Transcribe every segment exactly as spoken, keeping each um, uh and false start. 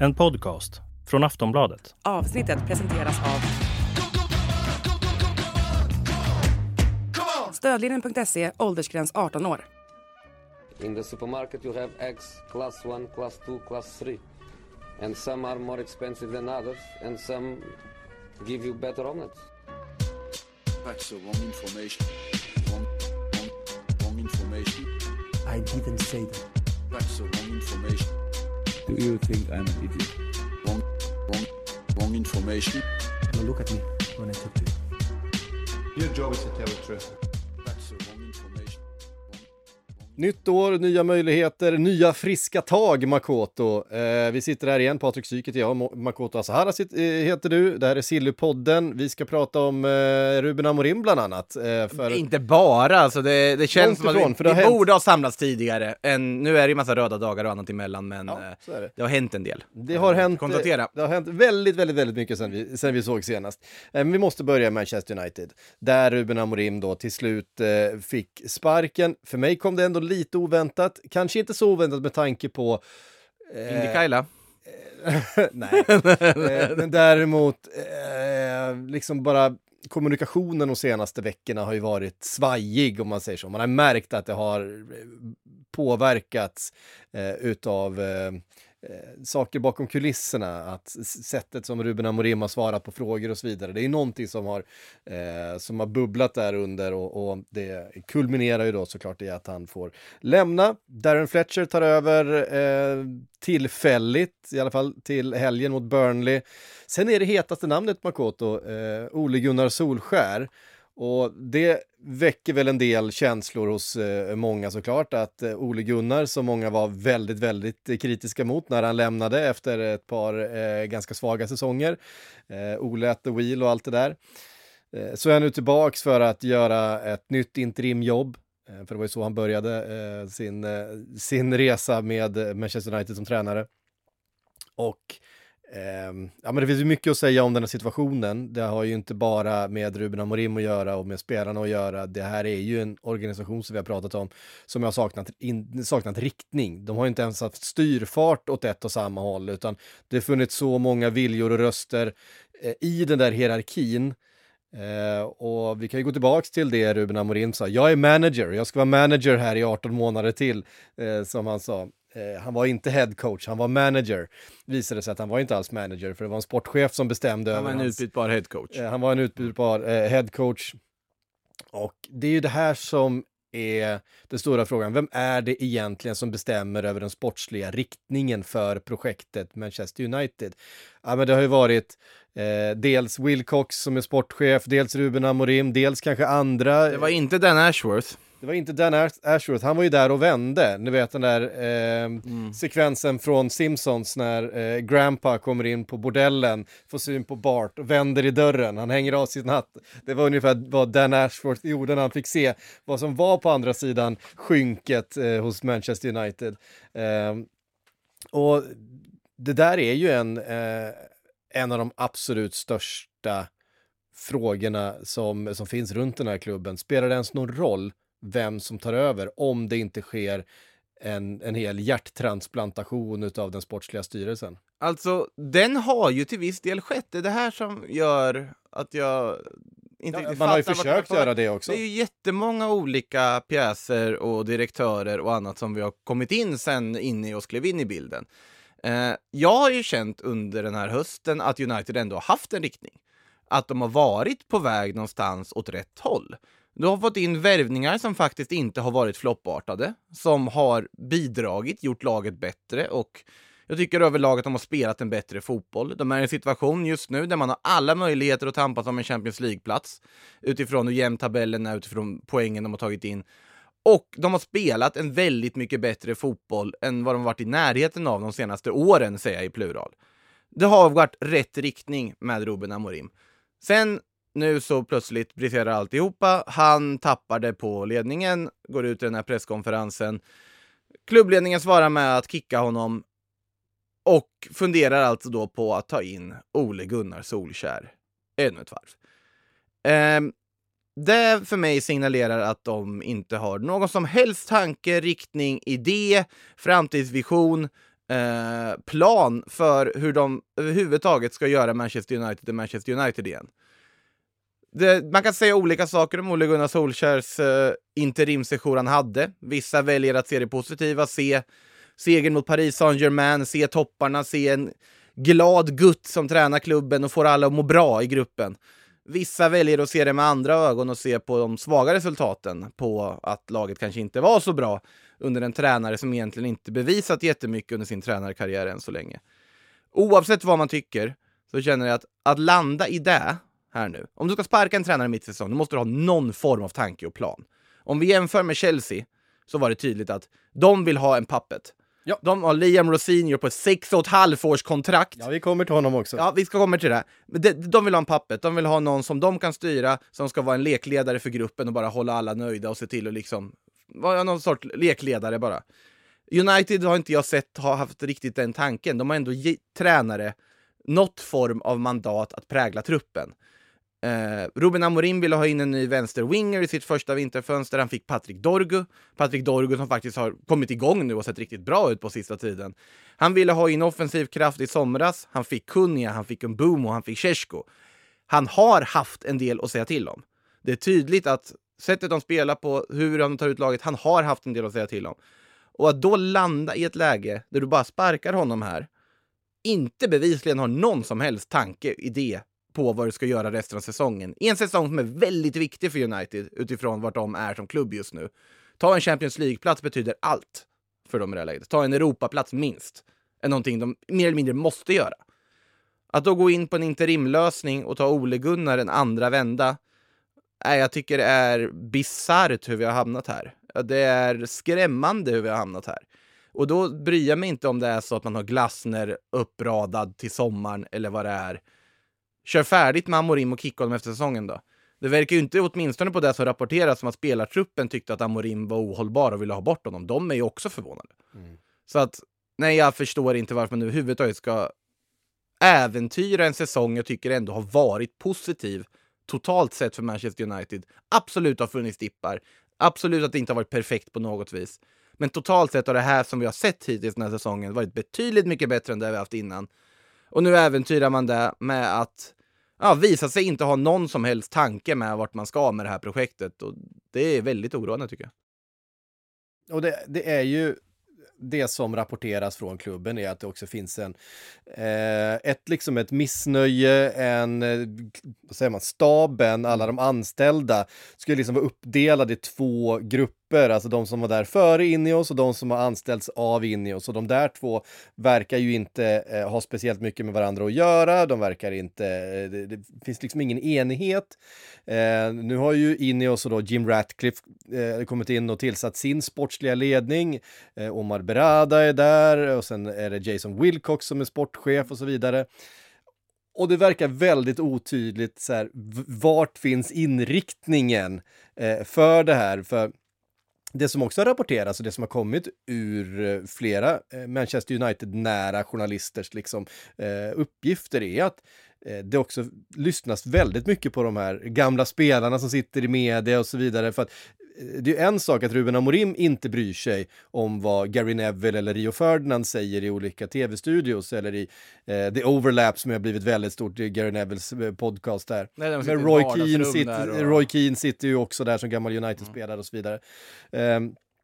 En podcast från Aftonbladet. Avsnittet presenteras av Stödlinjen punkt se, åldersgräns arton år. In the supermarket you have eggs class one, class two, class three. And some are more expensive than others, and some give you better omelets. That's the wrong information. Wrong, wrong, wrong information. I didn't say that. That's the wrong information. Do you think I'm an idiot? Wrong, wrong, wrong information. Now look at me when I talk to you. Your job is to tell the truth. That's the wrong information. Nytt år, nya möjligheter, nya friska tag, Makoto. Eh, vi sitter här igen, Patrik Syket, jag, Makoto Asahara sit, eh, heter du. Det här är Sillypodden. Vi ska prata om eh, Ruben Amorim bland annat. Eh, för... Inte bara, alltså det, det känns som att ifrån, vi, för det vi har borde ha samlats tidigare. En, nu är det ju massa röda dagar och annat emellan, men ja, eh, så är det. det har hänt en del. Det har hänt, konstatera. Det har hänt väldigt, väldigt, väldigt mycket sen vi, sen vi såg senast. Eh, men vi måste börja med Manchester United. Där Ruben Amorim då till slut eh, fick sparken. För mig kom det ändå lite oväntat. Kanske inte så oväntat med tanke på... Eh, Indy Kaila. Nej, eh, men däremot eh, liksom bara kommunikationen de senaste veckorna har ju varit svajig, om man säger så. Man har märkt att det har påverkats eh, utav eh, saker bakom kulisserna, att sättet som Ruben Amorim har svarat på frågor och så vidare, det är någonting som har eh, som har bubblat där under, och, och det kulminerar ju då såklart i att han får lämna. Darren Fletcher tar över eh, tillfälligt, i alla fall till helgen mot Burnley. Sen är det hetaste namnet, Makoto, eh, Ole Gunnar Solskjær. Och det väcker väl en del känslor hos eh, många såklart, att eh, Ole Gunnar, som många var väldigt, väldigt eh, kritiska mot när han lämnade efter ett par eh, ganska svaga säsonger. Eh, Ole at the wheel och allt det där. Eh, så är han nu tillbaks för att göra ett nytt interimjobb. Eh, för det var ju så han började eh, sin, eh, sin resa med Manchester United som tränare. Och Um, ja, men det finns ju mycket att säga om den här situationen. Det har ju inte bara med Ruben Amorim att göra och med spelarna att göra. Det här är ju en organisation som vi har pratat om som har saknat, in, saknat riktning. De har ju inte ens haft styrfart åt ett och samma håll, utan det har funnits så många viljor och röster eh, i den där hierarkin. Uh, och vi kan ju gå tillbaks till det Ruben Amorim sa. Jag är manager, jag ska vara manager här i arton månader till, uh, som han sa. Uh, han var inte head coach, han var manager. Visade sig att han var inte alls manager, för det var en sportchef som bestämde. Han var en hans... utbytbar head coach. Uh, han var en utbytbar uh, head coach. Och det är ju det här som är den stora frågan. Vem är det egentligen som bestämmer över den sportsliga riktningen för projektet Manchester United? Ja, men det har ju varit eh, dels Wilcox som är sportchef, dels Ruben Amorim, dels kanske andra. Det var inte Dan Ashworth. Det var inte Dan Ashworth, han var ju där och vände. Ni vet den där eh, mm. sekvensen från Simpsons när eh, Grandpa kommer in på bordellen, får syn på Bart och vänder i dörren. Han hänger av sin hatt. Det var ungefär vad Dan Ashworth gjorde när han fick se vad som var på andra sidan skynket eh, hos Manchester United. Eh, och det där är ju en, eh, en av de absolut största frågorna som, som finns runt den här klubben. Spelar det ens någon roll vem som tar över om det inte sker en, en hel hjärttransplantation utav den sportsliga styrelsen? Alltså, den har ju till viss del skett. Det är det här som gör att jag inte ja, riktigt man har ju fattar försökt vad... göra det också. Det är ju jättemånga olika pjäser och direktörer och annat som vi har kommit in sen inne och skrev in i bilden. Eh, jag har ju känt under den här hösten att United ändå har haft en riktning. Att de har varit på väg någonstans åt rätt håll. Du har fått in värvningar som faktiskt inte har varit floppartade, som har bidragit, gjort laget bättre, och jag tycker överlag att de har spelat en bättre fotboll. De är i en situation just nu där man har alla möjligheter att tampas om en Champions League-plats utifrån hur jämn tabellen är, utifrån poängen de har tagit in. Och de har spelat en väldigt mycket bättre fotboll än vad de har varit i närheten av de senaste åren, säger jag i plural. Det har varit rätt riktning med Ruben Amorim. Sen nu så plötsligt briserar alltihopa. Han tappade på ledningen, går ut i den här presskonferensen. Klubbledningen svarar med att kicka honom och funderar alltså då på att ta in Ole Gunnar Solskjær ännu ett varv. Ehm, det för mig signalerar att de inte har någon som helst tanke, riktning, idé, framtidsvision eh, plan för hur de överhuvudtaget ska göra Manchester United till Manchester United igen. Det, man kan säga olika saker om Ole Gunnar Solskjärs eh, interimsession han hade. Vissa väljer att se det positiva, se segern mot Paris Saint-Germain, se topparna, se en glad gutt som tränar klubben och får alla att må bra i gruppen. Vissa väljer att se det med andra ögon och se på de svaga resultaten, på att laget kanske inte var så bra under en tränare som egentligen inte bevisat jättemycket under sin tränarkarriär än så länge. Oavsett vad man tycker så känner jag att att landa i det här nu. Om du ska sparka en tränare mitt i säsong, då måste du ha någon form av tanke och plan. Om vi jämför med Chelsea så var det tydligt att de vill ha en puppet. Ja. De har Liam Rosinho på ett sex och ett halvt års kontrakt. Ja, vi kommer till honom också. Ja, vi ska komma till det. Men de, de vill ha en puppet. De vill ha någon som de kan styra, som ska vara en lekledare för gruppen och bara hålla alla nöjda och se till att liksom vara någon sorts lekledare bara. United har inte jag sett ha haft riktigt den tanken. De har ändå ge- tränare något form av mandat att prägla truppen. Eh, Ruben Amorim ville ha in en ny vänsterwinger i sitt första vinterfönster. Han fick Patrick Dorgu. Patrick Dorgu som faktiskt har kommit igång nu och sett riktigt bra ut på sista tiden. Han ville ha in offensiv kraft i somras. Han fick Kunja, han fick Mbumo, han fick Šeško. Han har haft en del att säga till om. Det är tydligt att sättet de spelar på, hur de tar ut laget, han har haft en del att säga till om. Och att då landa i ett läge där du bara sparkar honom här, inte bevisligen har någon som helst tanke, idé på vad du ska göra resten av säsongen. I en säsong som är väldigt viktig för United utifrån vart de är som klubb just nu. Ta en Champions League-plats betyder allt för dem i det här läget. Ta en Europaplats minst är någonting de mer eller mindre måste göra. Att då gå in på en interimlösning och ta Ole Gunnar en andra vända, nej, jag tycker det är bizarrt hur vi har hamnat här. Det är skrämmande hur vi har hamnat här. Och då bryr jag mig inte om det är så att man har Glasner uppradad till sommaren eller vad det är. Kör färdigt med Amorim och kicka dem efter säsongen då. Det verkar ju inte åtminstone på det som rapporteras som att spelartruppen tyckte att Amorim var ohållbar och ville ha bort honom. De är ju också förvånade. Mm. Så att, nej, jag förstår inte varför man nu överhuvudtaget ska äventyra en säsong jag tycker ändå har varit positiv totalt sett för Manchester United. Absolut har funnits dippar. Absolut att det inte har varit perfekt på något vis. Men totalt sett har det här som vi har sett hittills den här säsongen varit betydligt mycket bättre än det vi har haft innan. Och nu äventyrar man det med att ja, visa sig inte ha någon som helst tanke med vart man ska med det här projektet. Och det är väldigt oroande tycker jag. Och det, det är ju det som rapporteras från klubben är att det också finns en eh, ett liksom ett missnöje, en eh, vad säger man, staben, alla de anställda skulle liksom vara uppdelade i två grupper, alltså de som var där före Ineos och de som har anställts av Ineos, och de där två verkar ju inte eh, ha speciellt mycket med varandra att göra, de verkar inte, eh, det, det finns liksom ingen enighet. Eh, nu har ju Ineos och då Jim Ratcliffe eh, kommit in och tillsatt sin sportsliga ledning, eh, Omar Berada är där och sen är det Jason Wilcox som är sportchef och så vidare. Och det verkar väldigt otydligt så här, v- vart finns inriktningen eh, för det här, för det som också har rapporterats och det som har kommit ur eh, flera eh, Manchester United-nära journalisters liksom, eh, uppgifter är att eh, det också lyssnas väldigt mycket på de här gamla spelarna som sitter i media och så vidare, för att det är en sak att Ruben Amorim inte bryr sig om vad Gary Neville eller Rio Ferdinand säger i olika tv-studios eller i eh, The Overlap som har blivit väldigt stort i Gary Nevilles eh, podcast där. Nej, men Roy Keane, sitter, och... Roy Keane sitter ju också där som gammal United-spelare och så vidare. Eh,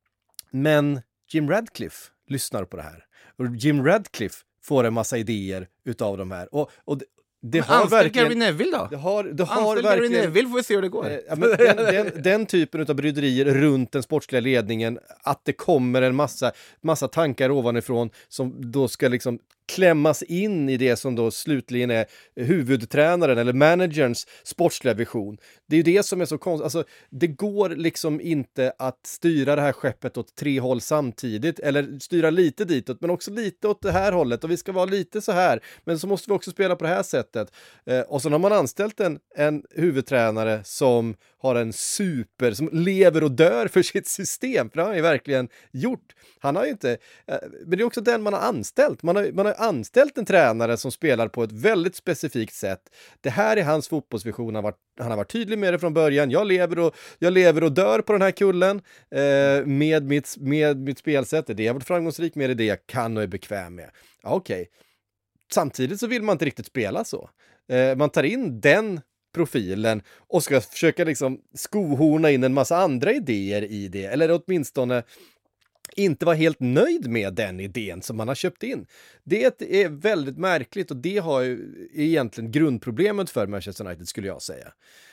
men Jim Radcliffe lyssnar på det här. Och Jim Radcliffe får en massa idéer utav de här. Och, och det har anställ verkligen, Gary Neville då? Det har, det har anställ verkligen, Gary Neville får vi se hur det går. Eh, ja, men den, den, den typen av bryderier runt den sportsliga ledningen, att det kommer en massa, massa tankar ovanifrån som då ska liksom klämmas in i det som då slutligen är huvudtränaren eller managerns sportsliga vision. Det är ju det som är så konstigt. Alltså, det går liksom inte att styra det här skeppet åt tre håll samtidigt, eller styra lite ditåt men också lite åt det här hållet, och vi ska vara lite så här, men så måste vi också spela på det här sättet. Eh, och så har man anställt en, en huvudtränare som har en super, som lever och dör för sitt system, för det har han ju verkligen gjort. Han har ju inte, eh, men det är också den man har anställt. Man har, man har anställt en tränare som spelar på ett väldigt specifikt sätt. Det här är hans fotbollsvision. Han har varit, han har varit tydlig med det från början. Jag lever och, jag lever och dör på den här kullen eh, med, mitt, med mitt spelsätt. Det är det jag har varit framgångsrik med, det är det jag kan och är bekväm med. Ja, okej. Okay. Samtidigt så vill man inte riktigt spela så. Eh, man tar in den profilen och ska försöka liksom skohorna in en massa andra idéer i det. Eller åtminstone inte vara helt nöjd med den idén som man har köpt in. Det är väldigt märkligt och det har ju egentligen grundproblemet för Manchester United, skulle jag säga.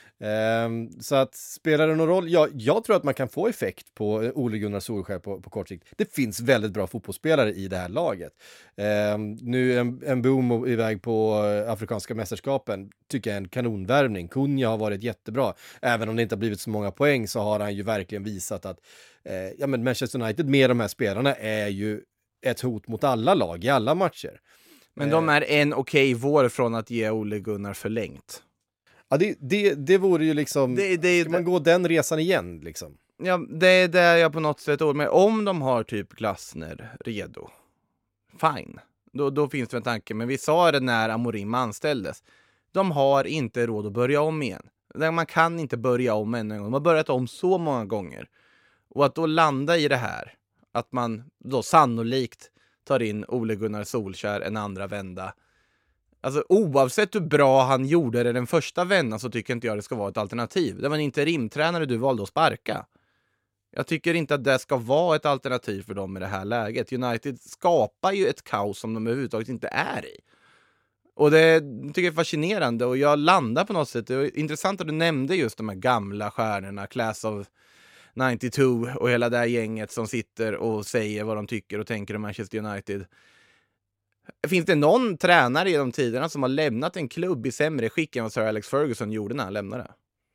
Um, så att spelar det någon roll? Ja, jag tror att man kan få effekt på Ole Gunnar Solskjær på, på kort sikt. Det finns väldigt bra fotbollsspelare i det här laget. Um, nu en, en boom iväg på afrikanska mästerskapen tycker jag är en kanonvärvning. Kunja har varit jättebra. Även om det inte har blivit så många poäng så har han ju verkligen visat att eh, ja, men Manchester United med de här spelarna är ju ett hot mot alla lag i alla matcher. Men de är en okej vår från att ge Ole Gunnar förlängt. Ja, det, det, det vore ju liksom... Det, det, ska man gå den resan igen, liksom? Ja, det är där jag på något sätt... Men om de har typ Glasner redo, fine. Då, då finns det en tanke. Men vi sa det när Amorim anställdes. De har inte råd att börja om igen. Man kan inte börja om än en gång. De har börjat om så många gånger. Och att då landa i det här, att man då sannolikt tar in Ole Gunnar Solskjær en andra vända. Alltså oavsett hur bra han gjorde det den första vändan så tycker inte jag det ska vara ett alternativ. Det var en interimtränare du valde att sparka. Jag tycker inte att det ska vara ett alternativ för dem i det här läget. United skapar ju ett kaos som de överhuvudtaget inte är i. Och det tycker jag är fascinerande och jag landar på något sätt. Det är intressant att du nämnde just de här gamla stjärnorna, Class of nittiotvå och hela det här gänget som sitter och säger vad de tycker och tänker om Manchester United. Finns det någon tränare i de tiderna som har lämnat en klubb i sämre skick än vad Sir Alex Ferguson gjorde när han lämnade?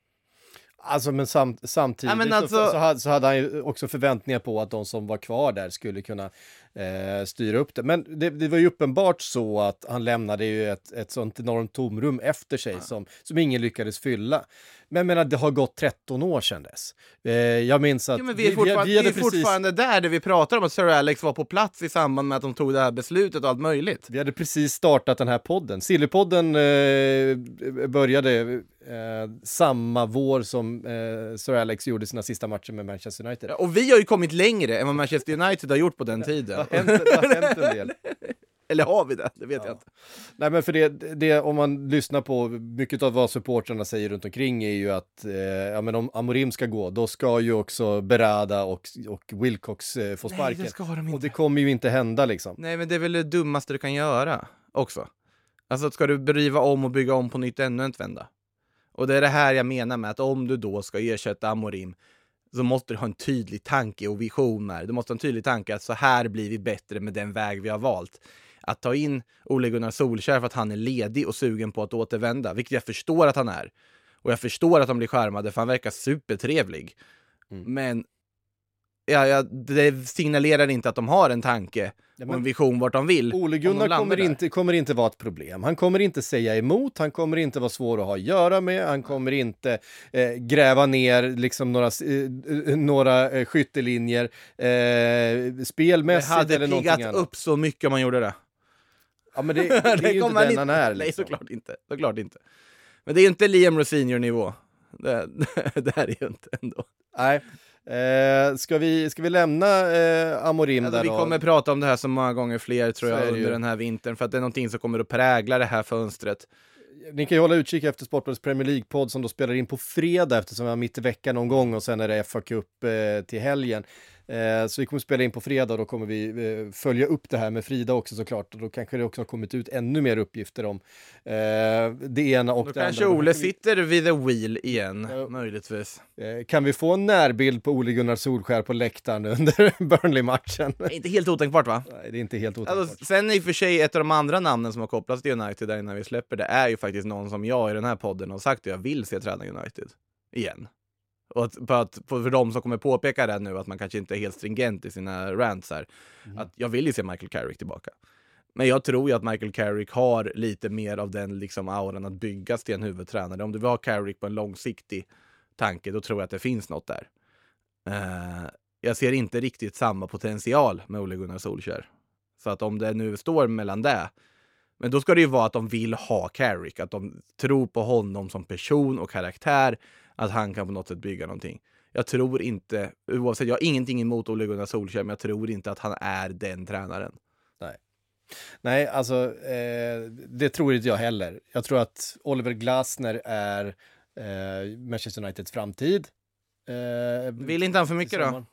Alltså men sam- samtidigt ja, men alltså... så, så, hade, så hade han ju också förväntningar på att de som var kvar där skulle kunna eh, styra upp det. Men det, det var ju uppenbart så att han lämnade ju ett, ett sånt enormt tomrum efter sig ja. som, som ingen lyckades fylla. Men jag menar, det har gått tretton år sedan dess. Eh, jag minns att... Ja, men vi är fortfarande, vi, vi, vi är precis... fortfarande där, där vi pratar om att Sir Alex var på plats i samband med att de tog det här beslutet och allt möjligt. Vi hade precis startat den här podden. Sillypodden eh, började eh, samma vår som eh, Sir Alex gjorde sina sista matcher med Manchester United. Ja, och vi har ju kommit längre än vad Manchester United har gjort på den tiden. Det har hänt, det har hänt en del. Eller har vi det? Det vet ja. jag inte. Nej, men för det, det, om man lyssnar på mycket av vad supportrarna säger runt omkring är ju att eh, ja, men om Amorim ska gå, då ska ju också Berada och, och Wilcox eh, få sparken. Nej, det ska de inte. Och det kommer ju inte hända liksom. Nej, men det är väl det dummaste du kan göra också. Alltså ska du driva om och bygga om på nytt ännu en vända. Och det är det här jag menar med att om du då ska ersätta Amorim så måste du ha en tydlig tanke och vision med. Du måste ha en tydlig tanke att så här blir vi bättre med den väg vi har valt. Att ta in Ole Gunnar Solskjær för att han är ledig och sugen på att återvända, vilket jag förstår att han är. Och jag förstår att de blir skärmade för han verkar supertrevlig. Mm. Men ja, ja, det signalerar inte att de har en tanke ja, och en vision vart de vill. Ole Gunnar kommer inte, kommer inte vara ett problem. Han kommer inte säga emot, han kommer inte vara svår att ha att göra med, han kommer inte eh, gräva ner liksom några, eh, några eh, skyttelinjer eh, spelmässigt eller någonting annat. Det hade piggat upp så mycket om man gjorde det. Ja, men det, det är ju inte den inte, han är. Liksom. Nej, såklart inte. såklart inte. Men det är ju inte Liam Rosenior-nivå. Det, det, det här är ju inte ändå. Nej. Eh, ska, vi, ska vi lämna eh, Amorim alltså, där vi då? kommer prata om det här så många gånger fler tror så jag under den här vintern. För att det är någonting som kommer att prägla det här fönstret. Ni kan ju hålla utkik efter Sportbladets Premier League-podd som då spelar in på fredag eftersom vi har mitt i veckan någon gång och sen är det F A Cup eh, till helgen. Eh, så vi kommer spela in på fredag och då kommer vi eh, följa upp det här med Frida också såklart och då kanske det också har kommit ut ännu mer uppgifter om eh, det ena och då det kanske andra. Ole sitter vid the wheel igen, ja. möjligtvis. Eh, kan vi få en närbild på Ole Gunnar Solskjær på läktaren under Burnley-matchen? Det är inte helt otänkbart va? Nej, det är inte helt otänkbart. Alltså, sen i och för sig ett av de andra namnen som har kopplats till United där innan vi släpper det är ju faktiskt någon som jag i den här podden har sagt att jag vill se träna United igen. Och att, för, att, för de som kommer påpeka det nu att man kanske inte är helt stringent i sina rants här. Mm. Att jag vill ju se Michael Carrick tillbaka. Men jag tror ju att Michael Carrick har lite mer av den liksom auran att byggas till en huvudtränare. Om du vill ha Carrick på en långsiktig tanke, då tror jag att det finns något där. Uh, jag ser inte riktigt samma potential med Ole Gunnar Solskjær Så att om det nu står mellan det, men då ska det ju vara att de vill ha Carrick, att de tror på honom som person och karaktär, att han kan på något sätt bygga någonting. Jag tror inte, oavsett, jag har ingenting emot Ole Gunnar Solskjaer, men jag tror inte att han är den tränaren. Nej. Nej, alltså eh, det tror inte jag heller. Jag tror att Oliver Glasner är eh, Manchester Uniteds framtid. Eh, Vill inte han för mycket då?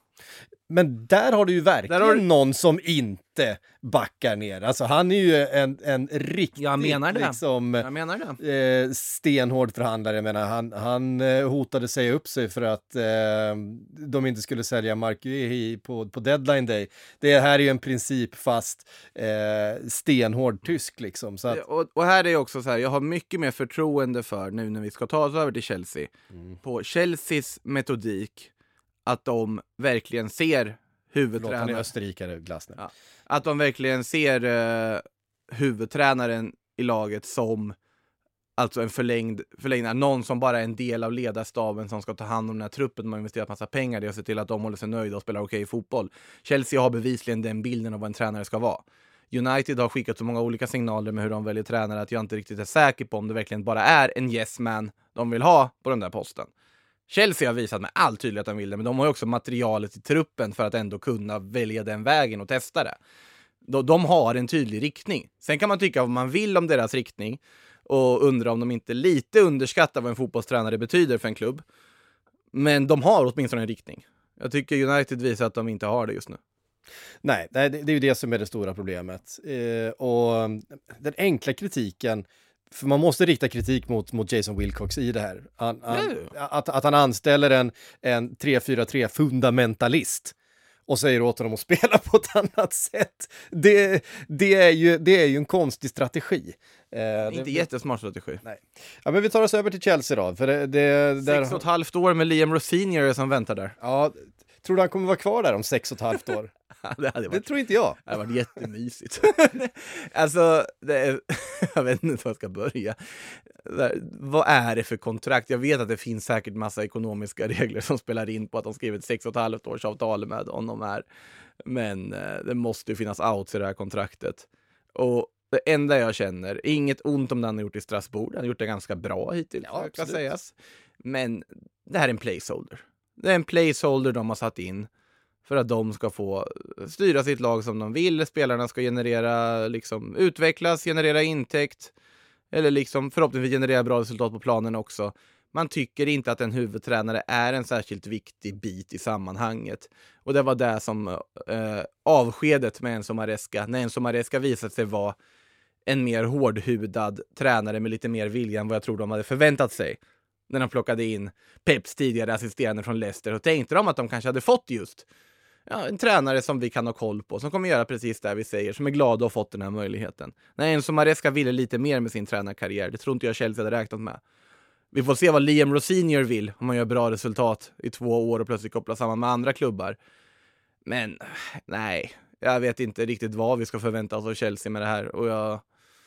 Men där har du ju verkligen Där har du... någon som inte backar ner. Alltså han är ju en, en riktigt jag menar det. Liksom, jag menar det. Eh, stenhård förhandlare. Jag menar, han, han eh, hotade säga upp sig för att eh, de inte skulle sälja Mark Guehi på, på deadline day. Det här är ju en princip fast eh, stenhård tysk liksom. Så att... och, och här är också så här, jag har mycket mer förtroende för nu när vi ska ta oss över till Chelsea. Mm. På Chelseas metodik, att de verkligen ser huvudtränaren. Förlåt, han är österrikare, Glasner. Ja. Att de verkligen ser uh, huvudtränaren i laget som alltså en förlängd, förlängd någon som bara är en del av ledarstaben som ska ta hand om den här truppen. De har investerat massa pengar i och se till att de håller sig nöjda och spelar okej fotboll. Chelsea har bevisligen den bilden av vad en tränare ska vara. United har skickat så många olika signaler med hur de väljer tränare att jag inte riktigt är säker på om det verkligen bara är en yes man de vill ha på den där posten. Chelsea har visat med all tydlighet att de vill det, men de har ju också materialet i truppen för att ändå kunna välja den vägen och testa det. De, de har en tydlig riktning. Sen kan man tycka vad man vill om deras riktning och undra om de inte lite underskattar vad en fotbollstränare betyder för en klubb. Men de har åtminstone en riktning. Jag tycker United visar att de inte har det just nu. Nej, det, det är ju det som är det stora problemet. Eh, och den enkla kritiken, för man måste rikta kritik mot, mot Jason Wilcox i det här. Han, han, att, att han anställer en, en tre fyra tre fundamentalist och säger åt honom att spela på ett annat sätt. Det, det, är, ju, det är ju en konstig strategi. Eh, Inte det, jättesmart strategi. Nej. Ja, men vi tar oss över till Chelsea då. För det, det, där... Sex och ett halvt år med Liam Rosenior som väntar där. Ja, tror du han kommer vara kvar där om sex och ett halvt år? det, hade varit, det tror inte jag. Det hade varit jättemysigt. alltså, det är, jag vet inte var jag ska börja. Där, vad är det för kontrakt? Jag vet att det finns säkert massa ekonomiska regler som spelar in på att de skrivit sex och ett halvt års avtal med honom här. Men eh, det måste ju finnas outs i det här kontraktet. Och det enda jag känner, inget ont om det han har gjort i Strasbourg. Han har gjort det ganska bra hittills, ja, kan sägas. Men det här är en placeholder. Det är en placeholder de har satt in för att de ska få styra sitt lag som de vill. Spelarna ska generera, liksom, utvecklas, generera intäkt. Eller liksom förhoppningsvis generera bra resultat på planen också. Man tycker inte att en huvudtränare är en särskilt viktig bit i sammanhanget. Och det var det som eh, avskedet med Enzo Maresca. När Enzo Maresca visade sig vara en mer hårdhudad tränare med lite mer vilja än vad jag tror de hade förväntat sig. När de plockade in Peps tidigare assisterande från Leicester. Och tänkte de att de kanske hade fått just ja, en tränare som vi kan ha koll på. Som kommer göra precis det vi säger. Som är glada att ha fått den här möjligheten. Nej, Enzo Maresca ville lite mer med sin tränarkarriär. Det tror inte jag Chelsea hade räknat med. Vi får se vad Liam Rosenior vill. Om man gör bra resultat i två år och plötsligt kopplar samman med andra klubbar. Men nej, jag vet inte riktigt vad vi ska förvänta oss av Chelsea med det här. Och jag,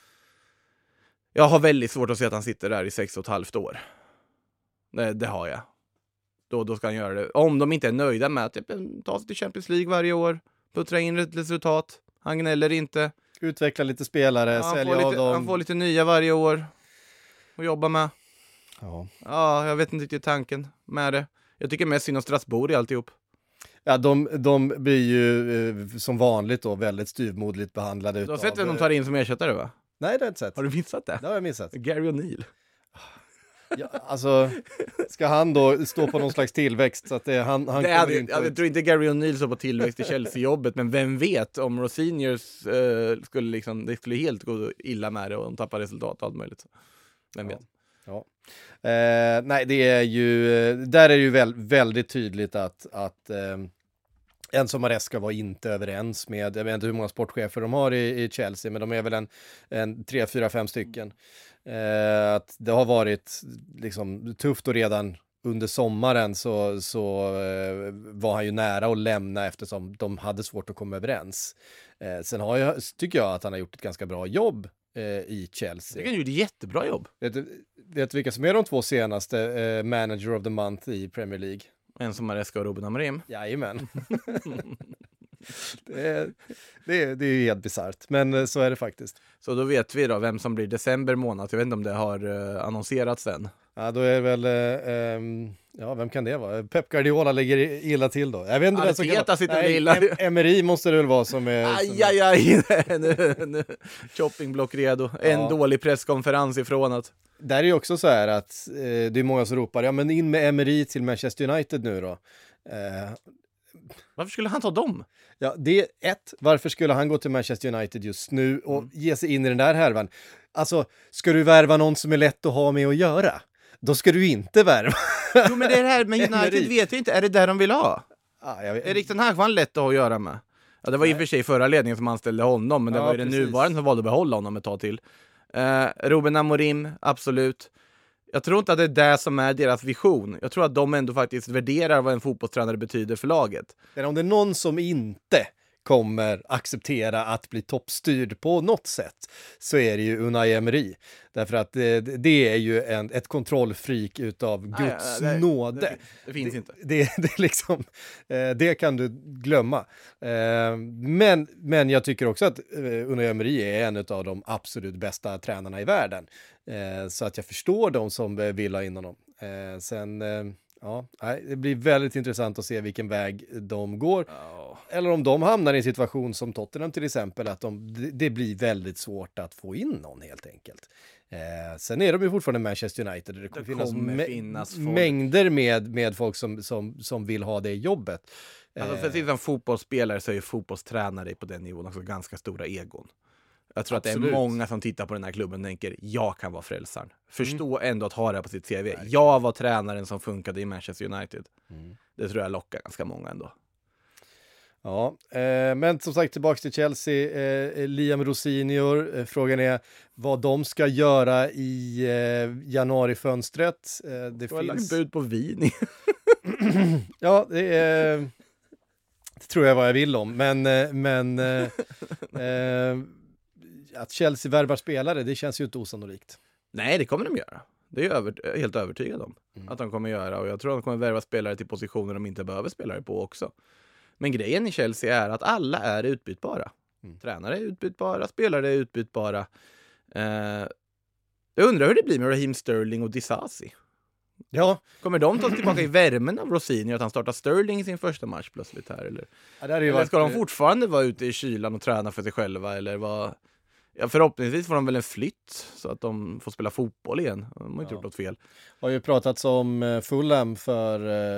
jag har väldigt svårt att se att han sitter där i sex och ett halvt år. Det, det har jag. Då, då ska han göra det. Om de inte är nöjda med att ta sig till Champions League varje år, puttra in ett resultat, han gnäller inte. Utveckla lite spelare, ja, sälja av lite, dem. Han får lite nya varje år och jobba med. Ja. Ja, jag vet inte riktigt tanken med det. Jag tycker mest synd om Strasbourg i alltihop. Ja, de, de blir ju eh, som vanligt då väldigt styvmodligt behandlade. Du har sett vem de tar in som ersättare, va? Nej, det har jag inte sett. Har du missat det? Det har jag missat. Gary O'Neill. Ja, alltså, ska han då stå på någon slags tillväxt så att det, han, han det hade, inte... Jag tror inte Gary O'Neill står på tillväxt i Chelsea-jobbet, men vem vet om Roseniors eh, skulle liksom, det skulle helt gå illa med det och de tappar resultat och allt möjligt. Vem vet? Ja. Ja. Eh, nej, det är ju, där är det ju väl, väldigt tydligt att, att eh, Enzo Maresca var inte överens med, jag vet inte hur många sportchefer de har i, i Chelsea, men de är väl en, en tre, fyra, fem stycken. Eh, att det har varit liksom tufft och redan under sommaren så, så eh, var han ju nära att lämna eftersom de hade svårt att komma överens. Eh, sen har jag, tycker jag att han har gjort ett ganska bra jobb eh, i Chelsea. Det kan ju gjort ett jättebra jobb. Vet du vet vilka som är de två senaste eh, Manager of the Month i Premier League? En som Maresca och Ruben Amorim. Jajamän. det, är, det, är, det är ju helt bisarrt, men så är det faktiskt. Så då vet vi då vem som blir december månad. Jag vet inte om det har uh, annonserats än. Ja, då är det väl, eh, um, ja, vem kan det vara? Pep Guardiola ligger illa till då. Jag vet inte vem som kan sitter Nej, illa. em- Emery måste det väl vara som är... Aj, som aj, aj, nu, nu. Shoppingblock redo. En Ja. dålig presskonferens ifrån att... Där är ju också så här att eh, det är många som ropar, ja men in med Emery till Manchester United nu då. Eh, Varför skulle han ta dem? ja, det är ett, varför skulle han gå till Manchester United just nu och Mm. ge sig in i den där härvan? Alltså, ska du värva någon som är lätt att ha med att göra? Då ska du inte värva. Jo, men det är det här med United Emery. vet jag inte. Är det där de vill ha? Ja, jag vet. Erik den här var han lätt att ha att göra med. Ja, det var i och för sig förra ledningen som anställde honom, men det Ja, var ju den precis. nuvarande som valde att behålla honom ett tag till. Eh, Ruben Amorim, absolut. Jag tror inte att det är det som är deras vision. Jag tror att de ändå faktiskt värderar vad en fotbollstränare betyder för laget. Men om det är någon som inte kommer acceptera att bli toppstyrd på något sätt så är det ju Unai Emery. Därför att det, det är ju en, ett kontrollfreak utav Guds Nej, nej, det- nåde. Det, det finns det, inte. Det, det, är liksom, eh, det kan du glömma. Eh, men, men jag tycker också att eh, Unai Emery är en av de absolut bästa tränarna i världen. Eh, så att jag förstår de som eh, vill ha in honom. Eh, sen, eh, ja, nej, det blir väldigt intressant att se vilken väg de går. Eller om de hamnar i en situation som Tottenham till exempel, att de, det, det blir väldigt svårt att få in någon helt enkelt. Eh, sen är de ju fortfarande Manchester United. Det kommer, Det finnas, kommer mä- finnas folk. mängder med, med folk som, som, som vill ha det jobbet. Alltså, Eh, precis som fotbollsspelare så är ju fotbollstränare på den nivån också ganska stora egon. Jag tror att det Absolut. är många som tittar på den här klubben och tänker, jag kan vara frälsaren. Förstå Mm. ändå att ha det här på sitt C V. Jag var tränaren som funkade i Manchester United. Mm. Det tror jag lockar ganska många ändå. Ja, eh, men som sagt tillbaka till Chelsea, eh, Liam Rosinior, eh, frågan är vad de ska göra i eh, januarifönstret. Eh, det Jag har lagt finns... bud på vin. Ja, det, är, det tror jag vad jag vill om, men, eh, men eh, eh, att Chelsea värvar spelare, det känns ju inte osannolikt. Nej, det kommer de göra. Det är jag över, helt övertygad om Mm. att de kommer göra. Och jag tror att de kommer värva spelare till positioner de inte behöver spelare på också. Men grejen i Chelsea är att alla är utbytbara. Mm. Tränare är utbytbara, spelare är utbytbara. Eh, jag undrar hur det blir med Raheem Sterling och Disasi. Ja, Kommer de ta tillbaka i värmen av Rossini att han startar Sterling i sin första match plötsligt här? Eller, ja det hade ju eller varit, ska de fortfarande vara ute i kylan och träna för sig själva? Eller vad? Ja, förhoppningsvis får de väl en flytt så att de får spela fotboll igen. De har inte Ja. gjort något fel. har ju pratats om eh, Fulham för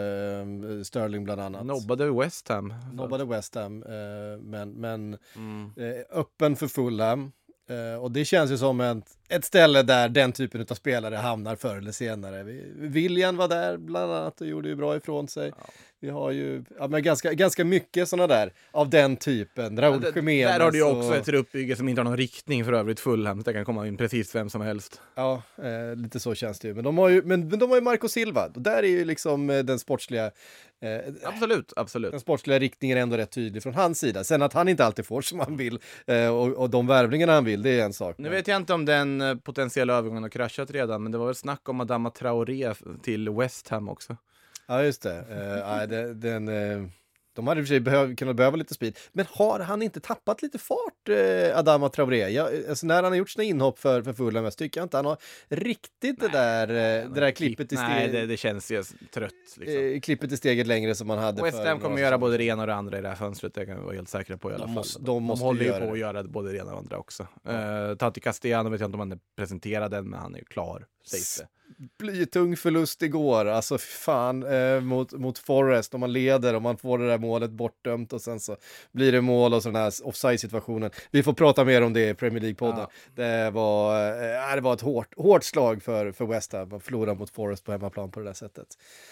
eh, Sterling bland annat. Nobbade West Ham. Nobbade West Ham, eh, men, men Mm. eh, öppen för Fulham. Eh, och det känns ju som ett, ett ställe där den typen av spelare hamnar förr eller senare. Vi, William var där bland annat och gjorde ju bra ifrån sig. Ja. Vi har ju ja, men ganska, ganska mycket sådana där av den typen. Raúl Ja, det- Jiménez där har du ju och- också ett uppbygge som inte har någon riktning för övrigt Fulham. Det kan komma in precis vem som helst. Ja, eh, lite så känns det ju. Men de har ju, men, men de har ju Marco Silva. Och där är ju liksom eh, den sportsliga eh, Absolut, absolut. den sportsliga riktningen ändå rätt tydlig från hans sida. Sen att han inte alltid får som han vill eh, och, och de värvningarna han vill, det är en sak. Nu vet jag inte om den eh, potentiella övergången har kraschat redan, men det var väl snack om Adama Traoré till West Ham också. Ja, just det. Eh, nej, det den, eh, de hade i och för sig behöv, kunnat behöva lite speed. Men har han inte tappat lite fart, eh, Adama Traoré? Jag, alltså när han har gjort sina inhopp för, för Fulham, jag tycker jag inte han har riktigt det där, eh, det där klippet i Nej, det, steget. det känns ju trött. Liksom. Eh, klippet i steget längre som man hade West för Ham kommer några göra säsonger. både det ena och det andra i det här fönstret, det kan vi vara helt säkra på i alla De fall. måste- de de måste håller ju göra på det. att göra både det ena och det andra också. Uh, Tati Castellano vet jag inte om han är presenterad än, men han är ju klar, sägs det. Blytung förlust igår, alltså fan eh, mot, mot Forest, om man leder och man får det där målet bortdömt och sen så blir det mål och sån här offside-situationen. Vi får prata mer om det i Premier League-podden. Ja. Det var, eh, det var ett hårt, hårt slag för, för West Ham att förlora mot Forest på hemmaplan på det där sättet.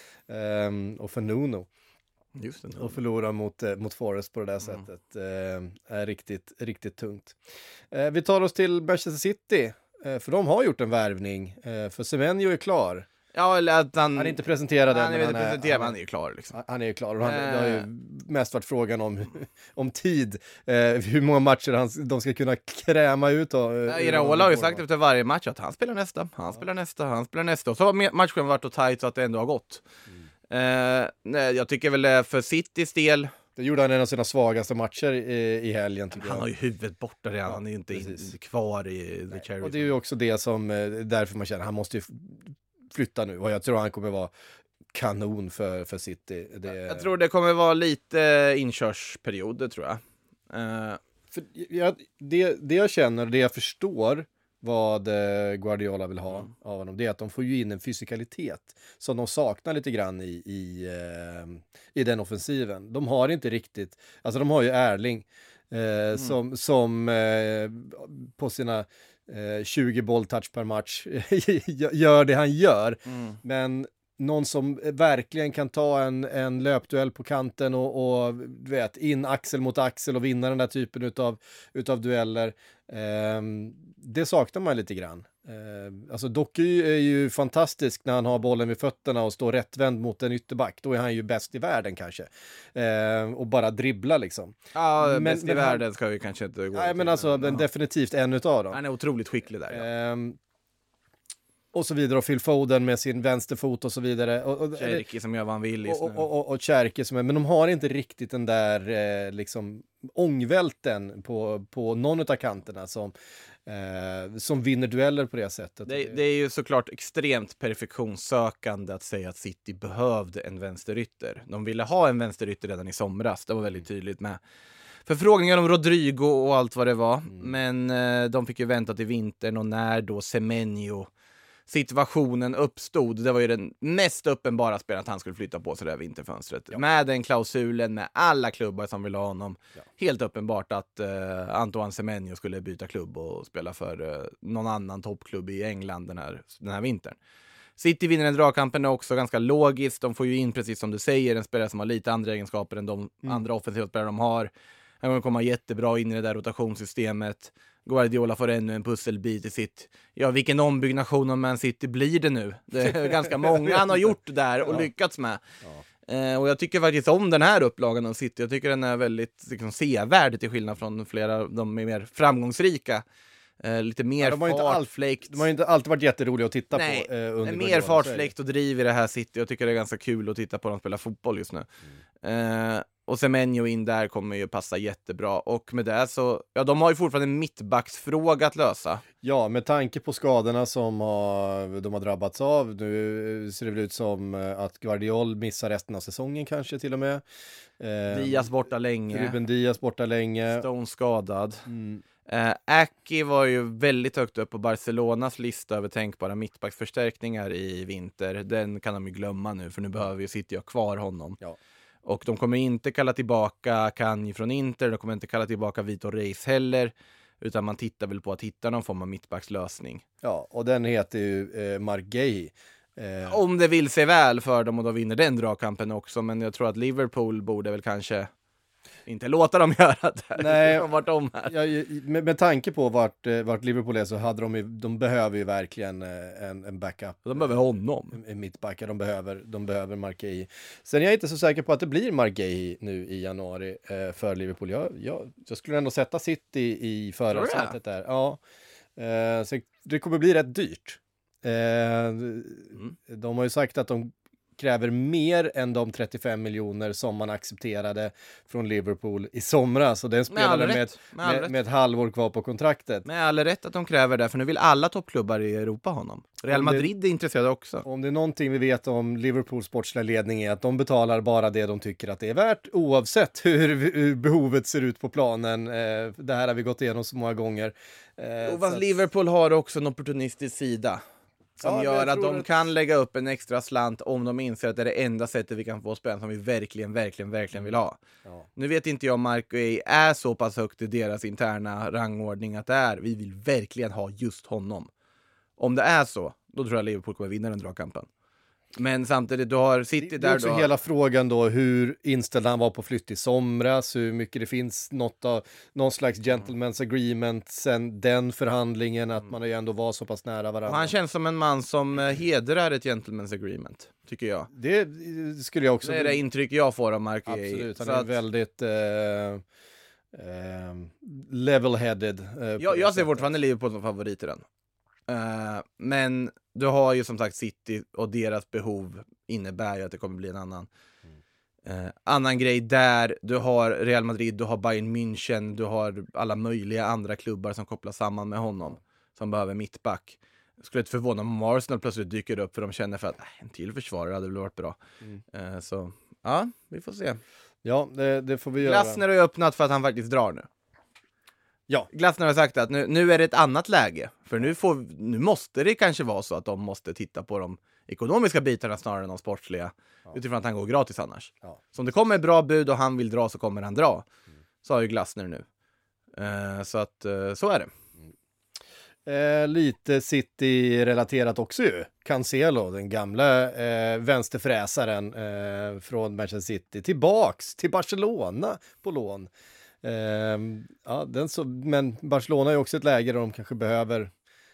Ehm, och för Nuno Just det. och förlora mot, eh, mot Forest på det där Mm. sättet eh, är riktigt, riktigt tungt. Eh, vi tar oss till Manchester City, eh, för de har gjort en värvning, eh, för Semenyo är klar. Ja, eller att han... Han är inte presenterad än, han är men inte han är- presenterad, men han han är ju klar liksom. Han är ju klar och han, Eh. det har ju mest varit frågan om, om tid, eh, hur många matcher han, de ska kunna kräma ut. Och, Ja, Iraola har ju sagt efter varje match att han spelar nästa, han spelar nästa, han spelar nästa. Och så har matchen varit så tajt så att det ändå har gått. Mm. Eh, nej, jag tycker väl eh, för Citys del, Det gjorde han en av sina svagaste matcher i, i helgen, tycker Han jag. har ju huvudet borta redan, Ja, han är ju inte in, precis. kvar i The Cherry. Och det är ju också det som, eh, därför man känner, han måste ju flytta nu. Och jag tror han kommer vara kanon för, för City. Det... Jag tror det kommer vara lite inkörsperiod, det tror jag. Uh, För jag, det, det jag känner, det jag förstår vad eh, Guardiola vill ha mm. av honom, det är att de får ju in en fysikalitet som de saknar lite grann i, i, eh, i den offensiven. De har inte riktigt, alltså de har ju Erling eh, mm. som, som eh, på sina eh, tjugo bolltouch per match gör det han gör, mm. men någon som verkligen kan ta en, en löpduell på kanten och, och du vet, in axel mot axel och vinna den där typen utav, utav dueller. Eh, det saknar man lite grann. Eh, alltså Doku är ju fantastisk när han har bollen vid fötterna och står rättvänd mot en ytterback. Då är han ju bäst i världen kanske. Eh, och bara dribbla liksom. Ja, men, bäst men i han, världen ska vi kanske inte gå Nej, till, men alltså men, definitivt en utav dem. Han är otroligt skicklig där. Ja. Eh, och så vidare, och Phil Foden med sin vänsterfot och så vidare. Och, och, Cherki som gör vad han vill just och, nu. och, och, och Cherki som är, men de har inte riktigt den där eh, liksom ångvälten på, på någon av kanterna som, eh, som vinner dueller på det sättet. Det, det är ju såklart extremt perfektionssökande att säga att City behövde en vänsterytter. De ville ha en vänsterytter redan i somras, det var väldigt tydligt med förfrågningar om Rodrigo och allt vad det var. Mm. Men eh, de fick ju vänta till vintern, och när då Semenyo situationen uppstod, det var ju den mest uppenbara spelaren att han skulle flytta på sig det här vinterfönstret. Ja. Med den klausulen, med alla klubbar som vill ha honom. Ja. Helt uppenbart att eh, Antoine Semenyo skulle byta klubb och spela för eh, någon annan toppklubb i England den här, den här vintern. City vinner den dragkampen också ganska logiskt. De får ju in, precis som du säger, en spelare som har lite andra egenskaper än de mm. andra offensiva spelare de har. Han kommer komma jättebra in i det där rotationssystemet. Guardiola får ännu en pusselbit i sitt... Ja, vilken ombyggnation av Man City blir det nu? Det är ganska många han har gjort där och ja. lyckats med. Ja. Eh, och jag tycker faktiskt om den här upplagan av City. Jag tycker den är väldigt liksom, sevärd till skillnad från flera av de mer framgångsrika. Eh, lite mer ja, de fartfläkt. All, de har inte alltid varit jätteroliga att titta Nej, på. Eh, under mer fartfläkt och driv i det här City. Jag tycker det är ganska kul att titta på dem spela fotboll just nu. Mm. Eh, och Semenyo in där kommer ju passa jättebra. Och med det så, ja, de har ju fortfarande en mittbacksfråga att lösa. Ja, med tanke på skadorna som har, de har drabbats av. Nu ser det väl ut som att Guardiola missar resten av säsongen kanske till och med. Eh, Diaz borta länge. Ruben Diaz borta länge. Stone skadad. Mm. Eh, Aki var ju väldigt högt upp på Barcelonas lista över tänkbara mittbacksförstärkningar i vinter. Den kan de ju glömma nu, för nu behöver ju City ha kvar honom. Ja. Och de kommer inte kalla tillbaka Kanji från Inter, de kommer inte kalla tillbaka Vitor Reis heller, utan man tittar väl på att hitta någon form av mittbackslösning. Ja, och den heter ju eh, Marc Guéhi. Eh. Om det vill sig väl för dem och då vinner den dragkampen också, men jag tror att Liverpool borde väl kanske inte låta dem göra det. Nej, vart de här. Ja, med, med tanke på vart, vart Liverpool är så hade de ju, de behöver ju verkligen en, en backup. De behöver honom. En, en mittbackar, de behöver, de behöver Marc Guéhi. Sen är jag inte så säker på att det blir Marc Guéhi nu i januari eh, för Liverpool. Jag, jag, jag skulle ändå sätta City i förarsätet där. Ja. Eh, så det kommer bli rätt dyrt. Eh, mm. De har ju sagt att de kräver mer än de trettiofem miljoner som man accepterade från Liverpool i somras. Så den spelade med, med, med, med, med ett halvår kvar på kontraktet. Med all rätt att de kräver det, för nu vill alla toppklubbar i Europa honom. Real Madrid det, är intresserade också. Om det är någonting vi vet om Liverpools sportsliga ledning är att de betalar bara det de tycker att det är värt, oavsett hur, hur behovet ser ut på planen. Eh, det här har vi gått igenom så många gånger. Eh, och vad Liverpool har också en opportunistisk sida. Som ja, gör att de att... kan lägga upp en extra slant om de inser att det är det enda sättet vi kan få spelare som vi verkligen, verkligen, verkligen vill ha. Ja. Nu vet inte jag om Marc Guéhi är så pass högt i deras interna rangordning att det är, vi vill verkligen ha just honom. Om det är så, då tror jag Liverpool kommer vinna den dragkampen. Men samtidigt, du har City där. Det är också då... hela frågan då, hur inställd han var på flytt i somras, hur mycket det finns något av, någon slags gentleman's agreement sen den förhandlingen, att man ju ändå var så pass nära varandra. Och han känns som en man som hedrar ett gentleman's agreement, tycker jag. Det skulle jag också... Det är det intryck jag får av Marc Guéhi. Absolut, han så är att... väldigt... Eh... Uh, level-headed. Uh, jag jag ser fortfarande Liverpool som favorit i den. Uh, men du har ju som sagt City och deras behov innebär ju att det kommer bli en annan. Eh, annan grej där, du har Real Madrid, du har Bayern München, du har alla möjliga andra klubbar som kopplas samman med honom, som behöver mittback. Jag skulle inte förvåna om Arsenal plötsligt dyker upp för de känner för att äh, en till försvarare hade väl varit bra. Mm. Eh, så ja, vi får se. Ja, det, det får vi göra. Glasner har ju öppnat för att han faktiskt drar nu. Ja. Glasner har sagt att nu, nu är det ett annat läge. För nu, får, nu måste det kanske vara så att de måste titta på de ekonomiska bitarna snarare än de sportsliga. Ja. Utifrån att han går gratis annars. Ja. Så om det kommer bra bud och han vill dra så kommer han dra. Mm. Så har ju Glasner nu. Uh, så att uh, så är det. Mm. Eh, lite City-relaterat också ju. Cancelo, den gamla eh, vänsterfräsaren eh, från Manchester City. Tillbaks till Barcelona på lån. Eh, ja, den så, men Barcelona är också ett läge där de kanske behöver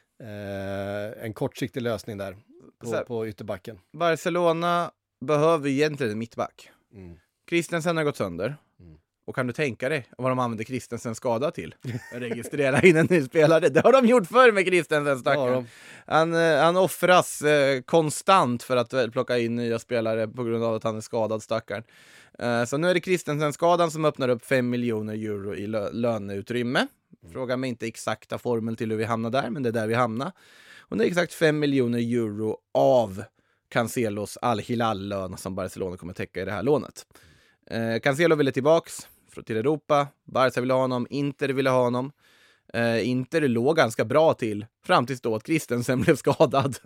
eh, en kortsiktig lösning där på, här, på ytterbacken. Barcelona behöver egentligen en mittback. Mm. Christensen har gått sönder. Mm. Och kan du tänka dig vad de använder Christensen skada till? Registrera in en ny spelare. Det har de gjort förr med Christensen, stackaren. Ja, han, han offras eh, konstant för att plocka in nya spelare på grund av att han är skadad, stackaren. Eh, så nu är det Christensen-skadan som öppnar upp fem miljoner euro i lö- löneutrymme. Mm. Fråga mig inte exakta formel till hur vi hamnar där, men det är där vi hamnar. Och det är exakt fem miljoner euro av Cancelos Al-Hilal-lön som Barcelona kommer täcka i det här lånet. Eh, Cancelo ville tillbaks till Europa, Barca ville ha honom, Inter ville ha honom. Eh, Inter låg ganska bra till fram tills då att Christensen blev skadad.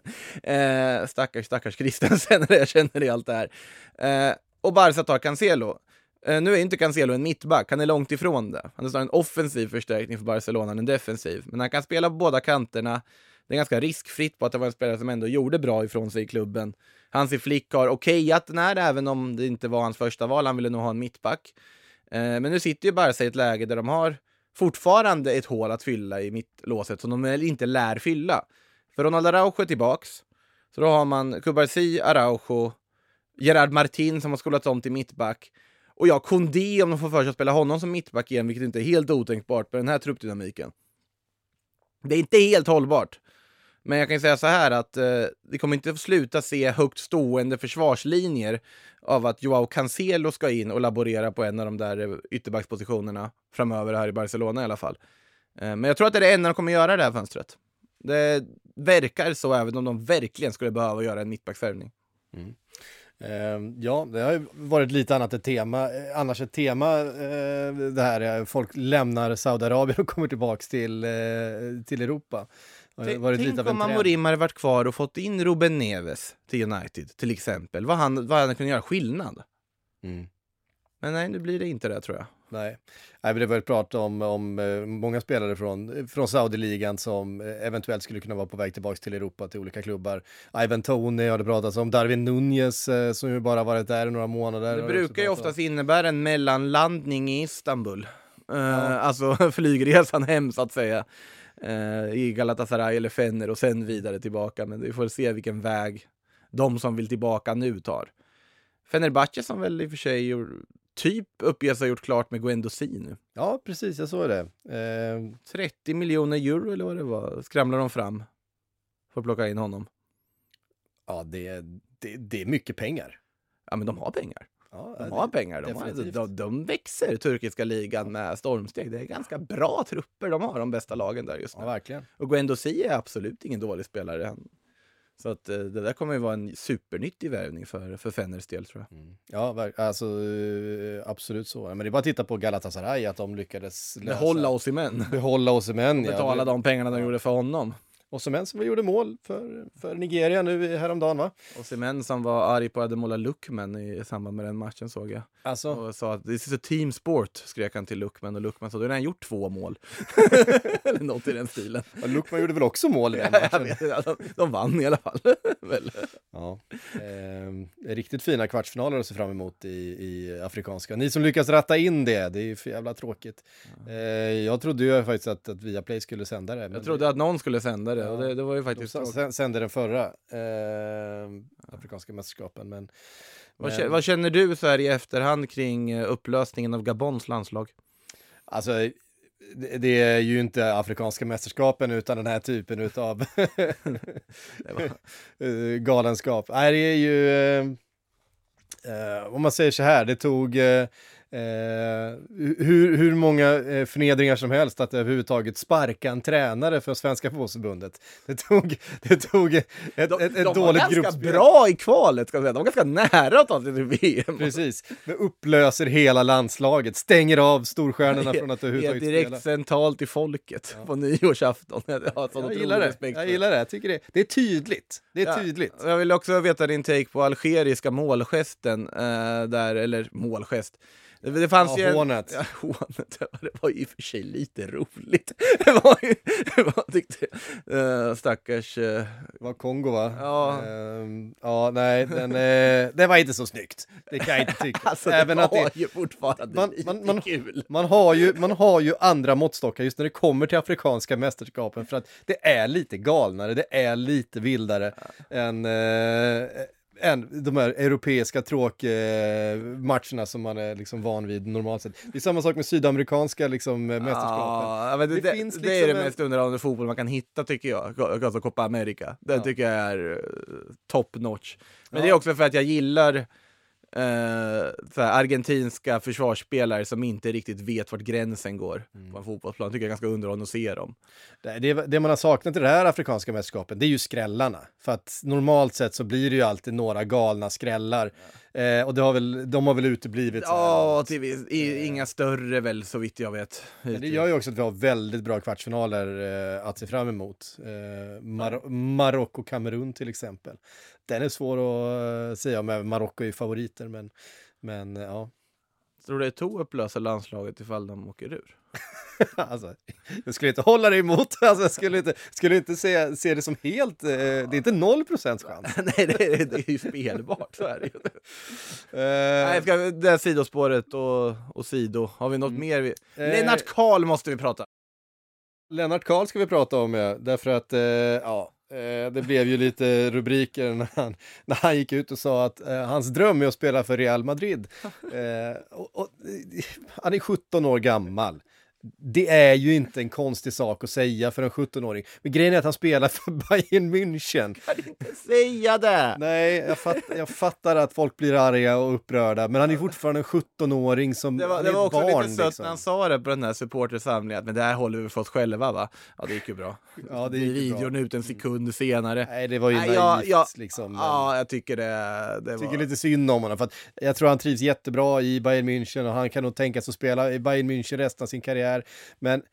Eh, stackars, stackars Christensen, jag känner i allt det här. Eh, och Barca tar Cancelo. Eh, nu är inte Cancelo en mittback, han är långt ifrån det. Han är snarare en offensiv förstärkning för Barcelona än en defensiv. Men han kan spela på båda kanterna. Det är ganska riskfritt på att det var en spelare som ändå gjorde bra ifrån sig i klubben. Hansi Flick har okejat den här, även om det inte var hans första val. Han ville nog ha en mittback. Eh, men nu sitter ju Barca i ett läge där de har fortfarande ett hål att fylla i mittlåset som de inte lär fylla. För Ronald Araujo är tillbaks. Så då har man Kubarsi, Araujo, Gerard Martin som har skolats om till mittback. Och ja, Koundé om de får för sig att spela honom som mittback igen, vilket inte är helt otänkbart på den här truppdynamiken. Det är inte helt hållbart. Men jag kan säga så här att eh, det kommer inte att sluta se högt stående försvarslinjer av att Joao Cancelo ska in och laborera på en av de där ytterbackspositionerna framöver här i Barcelona i alla fall. Eh, men jag tror att det är det enda de kommer göra det här fönstret. Det verkar så, även om de verkligen skulle behöva göra en mittbacksvärvning. Mm. Uh, ja, det har ju varit lite annat ett tema. Annars ett tema uh, det här, folk lämnar Saudiarabien och kommer tillbaks till, uh, till Europa. Tänk om Amorim hade varit kvar och fått in Ruben Neves till United till exempel. Vad han, vad han kunde göra skillnad. Mm. Men nej, nu blir det inte det tror jag. Nej, nej men det var ett prat om, om många spelare från, från Saudi-ligan som eventuellt skulle kunna vara på väg tillbaka till Europa till olika klubbar. Ivan Toney har det pratats om, Darwin Nunez som ju bara varit där i några månader. Det brukar ju oftast innebära en mellanlandning i Istanbul. Ja. Uh, alltså flygresan hem så att säga. Uh, i Galatasaray eller Fener och sen vidare tillbaka. Men vi får se vilken väg de som vill tillbaka nu tar. Fenerbahce som väl i och för sig gjorde, typ uppges ha gjort klart med Guendouzi nu. Ja, precis, jag såg det. Uh... trettio miljoner euro eller vad det var skramlar de fram för att plocka in honom. Ja, det, det, det är mycket pengar. Ja, men de har pengar. Ja, de har pengar. De, har, de, de växer turkiska ligan med stormsteg. Det är ganska bra trupper de har, de bästa lagen där just nu. Ja, verkligen. Och Guendouzi är absolut ingen dålig spelare. Så att det där kommer ju vara en supernyttig värvning för, för Fenners del tror jag. Mm. Ja, alltså absolut så. Men det är bara att titta på Galatasaray att de lyckades lösa. Behålla Osimhen. Behålla Osimhen, ja. Betala de pengarna de gjorde för honom. Osimhen som gjorde mål för, för Nigeria nu häromdagen, va? Osimhen som var arg på Ademola Lookman i samband med den matchen såg jag. Alltså? Och sa att this is a team sport, skrek han till Lookman. Och Lookman sa, du har redan gjort två mål. Eller något i den stilen. Ja, Lookman gjorde väl också mål i den matchen? Jag vet, de, de vann i alla fall. Väl. Ja, eh, riktigt fina kvartsfinaler att se fram emot i, i afrikanska. Ni som lyckas ratta in det, det är ju för jävla tråkigt. Eh, jag trodde ju faktiskt att, att Viaplay skulle sända det. Men jag trodde att någon skulle sända det. Ja, och det, det var ju faktiskt de sände den förra eh, afrikanska mästerskapen. Men, vad, men... vad känner du så här i efterhand kring upplösningen av Gabons landslag? Alltså, det, det är ju inte afrikanska mästerskapen utan den här typen utav var... galenskap. Nej, det är ju... eh, om man säger så här, det tog eh, Eh, hur, hur många eh, förnedringar som helst att överhuvudtaget sparka en tränare för Svenska fotbollsförbundet. Det tog, det tog ett, ett, de, ett de dåligt var ganska gruppspel. bra i kvalet, ska jag säga. De var ganska nära att ta sig till V M. Precis, det upplöser hela landslaget, stänger av storstjärnorna från att överhuvudtaget spela. spela. Direkt centralt till folket ja. på nyårsafton. Jag, jag gillar det, jag gillar det. Jag tycker det. Det är tydligt, det är ja. tydligt. Jag vill också veta din take på algeriska målgesten eh, där, eller målgest. Det fanns ja, ju en... hånet. Ja, hånet. Det var ju i och för sig lite roligt. Det var ju... Det var, tyckte, uh, stackars... Uh... Det var Kongo, va? Ja. Uh, ja, nej, den, uh, det var inte så snyggt. Det kan jag inte tycka. Alltså, Även det att var det, ju fortfarande man, lite man, man, kul. Man har, ju, man har ju andra måttstockar just när det kommer till afrikanska mästerskapen, för att det är lite galnare, det är lite vildare ja. än... Uh, än de här europeiska tråkmatcherna som man är liksom van vid normalt sett. Det är samma sak med sydamerikanska liksom, mästerskapen. Ja, men det, det, det, finns det liksom är det en... mest underhållande fotboll man kan hitta, tycker jag. Alltså Copa America. Det ja. tycker jag är uh, top notch. Men ja. det är också för att jag gillar Uh, så här, argentinska försvarsspelare som inte riktigt vet vart gränsen går mm. på en fotbollsplan. Tycker jag är ganska underhållande att se dem. Det, det, det man har saknat i det här afrikanska mästerskapen, det är ju skrällarna. För att normalt sett så blir det ju alltid några galna skrällar. Ja. Eh, och det har väl, de har väl uteblivit. Ja, till, i, inga större väl så vitt jag vet. Men det gör ju också att vi har väldigt bra kvartsfinaler eh, att se fram emot. Eh, Mar- Marocko-Kamerun till exempel. Den är svår att uh, säga om även Marocko är favoriter, men, men uh, ja. Tror du det tog upplösa landslaget ifall de åker ur? Alltså, jag skulle inte hålla det emot. Alltså, jag skulle inte, skulle inte se, se det som helt... Uh, det är inte noll procent chans. Nej, det är, det är ju spelbart, så är det ju. Uh, Nej, ska vi, det här sidospåret och, och sido. Har vi något mm. mer? Vi... Uh, Lennart Karl måste vi prata. Lennart Karl ska vi prata om, ja. Därför att, uh, ja... Det blev ju lite rubriker när han, när han gick ut och sa att eh, hans dröm är att spela för Real Madrid. Eh, och, och, han är sjutton år gammal. Det är ju inte en konstig sak att säga för en sjutton-åring. Men grejen är att han spelar för Bayern München. Kan inte säga det! Nej, jag, fatt, jag fattar att folk blir arga och upprörda. Men han är fortfarande en sjutton-åring som det var, det var också barn, lite sött liksom. När han sa det på den här supportersamlingen. Men det här håller vi för oss själva, va? Ja, det gick ju bra. Ja, det gick ju videon bra. ut en sekund senare. Nej, det var ju Nej, naivt. ja, ja, liksom. Ja, jag tycker det, det Jag tycker var... lite synd om honom. För att jag tror han trivs jättebra i Bayern München. Och han kan nog tänka sig att spela i Bayern München resten av sin karriär. Men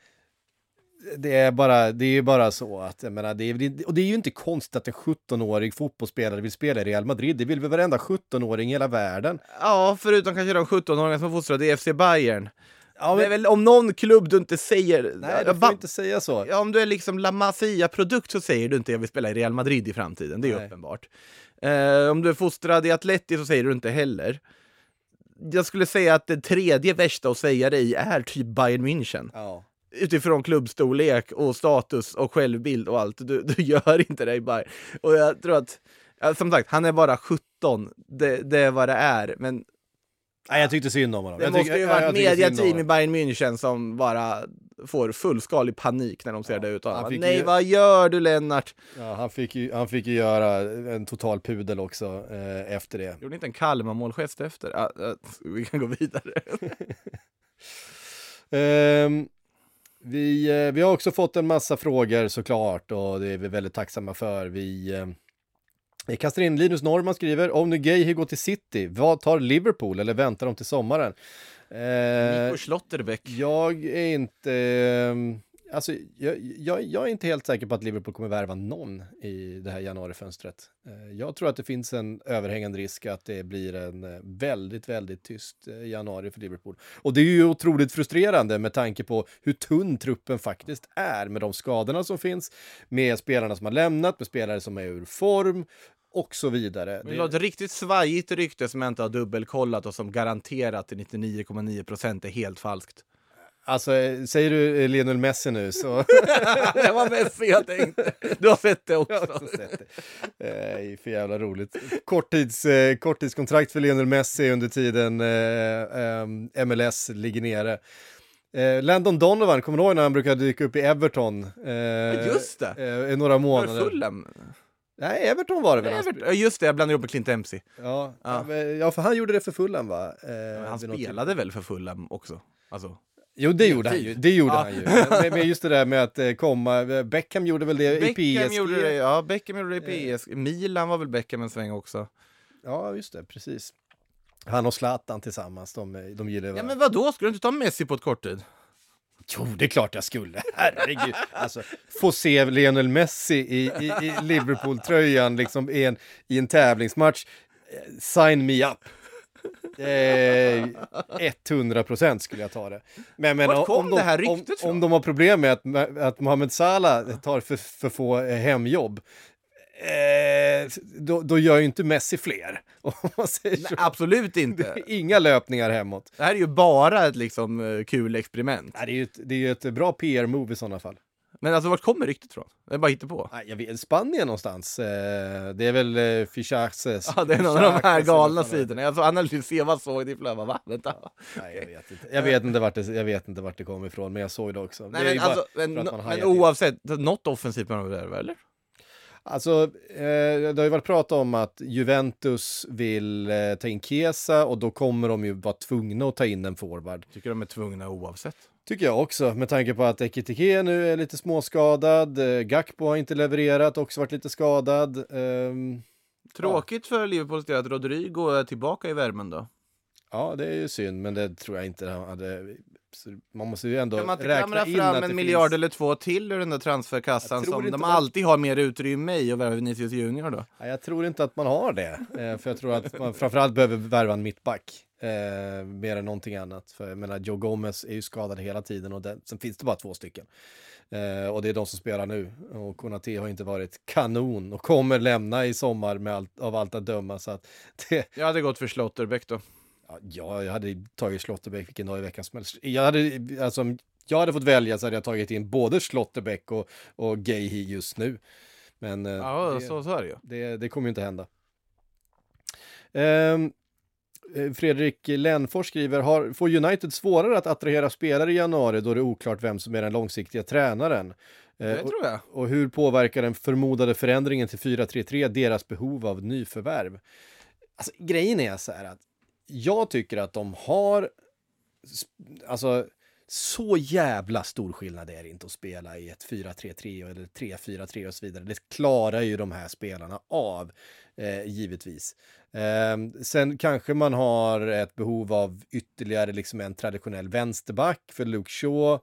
det är bara, det är bara så att, jag menar, det är, och det är ju inte konstigt att en sjutton-årig fotbollsspelare vill spela i Real Madrid. Det vill väl varenda sjutton-åring i hela världen. Ja, förutom kanske de sjutton-åringar som fostrade i F C Bayern. Ja, men... Det är väl om någon klubb du inte säger... Nej, du får ba... inte säga så. Ja, om du är liksom La Masia-produkt så säger du inte jag vill spela i Real Madrid i framtiden. Det är Nej. uppenbart. Eh, om du är fostrad i Atleti så säger du inte heller. Jag skulle säga att det tredje värsta att säga det i är typ Bayern München. Ja. Utifrån klubbstorlek och status och självbild och allt. Du, du gör inte det i Bayern. Och jag tror att, ja, som sagt, han är bara sjutton. Det, det är vad det är. Men nej, jag tyckte synd om honom. det jag måste tycker, ju vara ett mediateam i Bayern München som bara får fullskalig panik när de ser ja, det utan. Nej, ju... ju... vad gör du, Lennart? Ja, han fick ju, han fick ju göra en total pudel också eh, efter det. Gjorde inte en Kalmar-målgest efter? Ah, ah, vi kan gå vidare. um... Vi, eh, vi har också fått en massa frågor såklart och det är vi väldigt tacksamma för. Vi, eh, vi kastar in Linus Norman skriver, om nu Gay går till City, vad tar Liverpool eller väntar de till sommaren? Eh, Nico Schlotterbeck. Jag är inte... Eh, alltså, jag, jag, jag är inte helt säker på att Liverpool kommer värva någon i det här januarifönstret. Eh, jag tror att det finns en överhängande risk att det blir en eh, väldigt, väldigt tyst eh, januari för Liverpool. Och det är ju otroligt frustrerande med tanke på hur tunn truppen faktiskt är med de skadorna som finns, med spelarna som har lämnat, med spelare som är ur form och så vidare. Det är ett riktigt svajigt rykte som jag inte har dubbelkollat och som garanterat till nittionio komma nio procent är helt falskt. Alltså, säger du Lionel Messi nu så... Det var Messi jag tänkte. Du har sett det också. Jag har också sett det. Det är för jävla roligt. Korttids, eh, korttidskontrakt för Lionel Messi under tiden eh, eh, M L S ligger nere. Eh, Landon Donovan, kommer du ihåg när han brukade dyka upp i Everton? Eh, Just det. Eh, i några månader. Fulham. Nej, Everton var det väl. Everton. Ja, just det, jag blandade ihop med Clint Dempsey. Ja, Ja. ja. ja, för han gjorde det för Fulham, va? Eh, Men han vid något spelade väl för Fulham också? Alltså. Jo, det gjorde han ju. Det gjorde Ja. han ju. Men, men just det där med att eh, komma... Beckham gjorde väl det i P S G? Beckham gjorde det, ja, Beckham gjorde det i P S G. Milan var väl Beckham en sväng också. Ja, just det, precis. Han och Zlatan tillsammans, de, de gillar Ja, men vadå? Skulle du inte ta Messi på ett kort tid? Jo, det är klart jag skulle. Herregud. Alltså, få se Lionel Messi i, i, i Liverpool-tröjan liksom i en, i en tävlingsmatch. Sign me up. Eh, hundra procent skulle jag ta det. Men, men Vart kom om, de, det här ryktet om, om de har problem med att, att Mohamed Salah tar för, för få hemjobb, eh, då, då gör ju inte Messi fler. Om man säger så. Nej, absolut inte. Inga löpningar hemåt. Det här är ju bara ett liksom eh, kul experiment. Nej, det är ju ett, det är ju ett bra P R-move i sådana fall. Men alltså, vart kommer ryktet från? Jag bara hittar på. Nej, jag vet, Spanien någonstans. Eh, det är väl eh, Fichaces. Ja, det är någon av de här Fichaces galna eller vad sidorna. Jag analyserade vad såg det i flöva. Va? Vänta. Nej, jag vet inte. Jag vet inte vart det, jag vet inte vart det kommer ifrån, men jag såg det också. Nej, det är men, ju bara alltså, men, för att man men hajar till. oavsett, något offensivt man har eller? Alltså, eh, det har ju varit prat om att Juventus vill eh, ta in Chiesa och då kommer de ju vara tvungna att ta in en forward. Tycker de är tvungna oavsett. Tycker jag också, med tanke på att Ekitike nu är lite småskadad, eh, Gakpo har inte levererat, också varit lite skadad. ehm, Tråkigt för Liverpools del att Rodrigo är tillbaka i värmen då. Ja, det är ju synd, men det tror jag inte han hade... Så man måste ju ändå Kan man inte räkna klamra in fram att en det miljard finns... eller två till ur den där transferkassan Jag tror som inte de man- alltid har mer utrymme i och värva Vinicius Junior då? Nej, jag tror inte att man har det, eh, för jag tror att man framförallt behöver värva en mittback eh, mer än någonting annat. För jag menar, Joe Gomez är ju skadad hela tiden och det, sen finns det bara två stycken. Eh, och det är de som spelar nu. Och Konate har inte varit kanon och kommer lämna i sommar med allt, av allt att döma. Så att det, Jag hade gått för Schlotterbeck då. ja, jag hade tagit Schlotterbeck vilken dag i veckan som helst. Jag hade, alltså, om jag hade fått välja så hade jag tagit in både Schlotterbeck och, och Gayhi just nu. Men eh, Ja, det, så, så är det ju. det, det kommer ju inte hända. Ehm, Fredrik Lennfors skriver, har, får United svårare att attrahera spelare i januari då det är oklart vem som är den långsiktiga tränaren? Det Eh, och, tror jag. och hur påverkar den förmodade förändringen till fyra tre tre deras behov av nyförvärv? Alltså, grejen är så här att jag tycker att de har, alltså, så jävla stor skillnad är det inte att spela i ett fyra tre tre eller tre fyra tre och så vidare. Det klarar ju de här spelarna av, eh, givetvis. Eh, sen kanske man har ett behov av ytterligare liksom en traditionell vänsterback, för Luke Shaw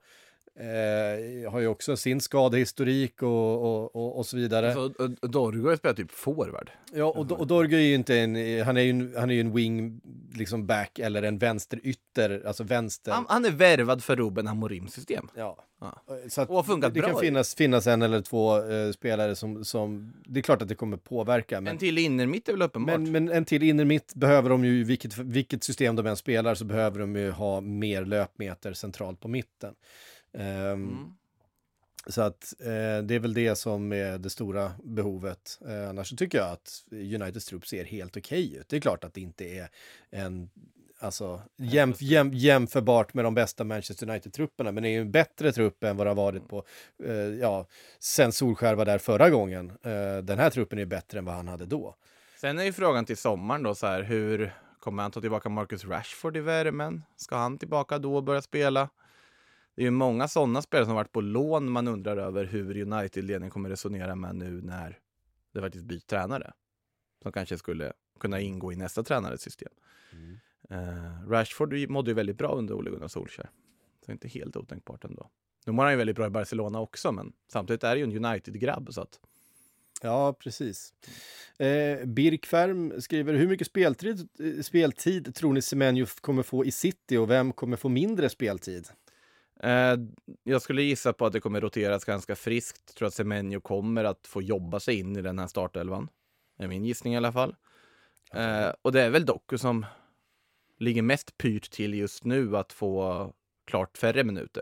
eh, har ju också sin skadehistorik och, och, och, och så vidare. Alltså, och- och Dorgo spelar typ forward. Ja, och, och Dorgo är ju inte en, han är ju en, han är ju en wing, liksom back, eller en vänsterytter, alltså vänster. Han, han är värvad för Ruben Amorims system. Ja. Ja. Så att Och har funkat det bra kan ju. finnas, finnas en eller två eh, spelare som, som, det är klart att det kommer påverka, men, En till innermitt är väl uppenbart. men, men en till inner mitt behöver de ju, vilket, vilket system de än spelar, så behöver de ju ha mer löpmeter centralt på mitten. Ehm, Mm. Så att eh, det är väl det som är det stora behovet. Eh, annars så tycker jag att Uniteds trupp ser helt okej ut. Det är klart att det inte är en, alltså, jäm, jäm, jämförbart med de bästa Manchester United-trupperna, men det är ju en bättre trupp än vad det har varit på, eh, ja, sen Solskär var där förra gången. Eh, den här truppen är bättre än vad han hade då. Sen är ju frågan till sommaren då så här, hur kommer han ta tillbaka Marcus Rashford i värmen? Ska han tillbaka då och börja spela? Det är ju många sådana spelare som har varit på lån man undrar över hur United-ledningen kommer resonera med nu när det faktiskt byter tränare. Som kanske skulle kunna ingå i nästa tränares system. Mm. Uh, Rashford mådde ju väldigt bra under Ole Gunnar Solskjær. Så inte helt otänkbart ändå. Nu mår han ju väldigt bra i Barcelona också, men samtidigt är det ju en United-grabb så att... Ja, precis. Eh, Birk Färm skriver, hur mycket speltid, eh, speltid tror ni Semenyo kommer få i City och vem kommer få mindre speltid? Eh, jag skulle gissa på att det kommer roteras ganska friskt. Jag tror att Semenyo kommer att få jobba sig in i den här startelvan. Det är min gissning i alla fall. Eh, och det är väl Doku som ligger mest pyrt till just nu att få klart färre minuter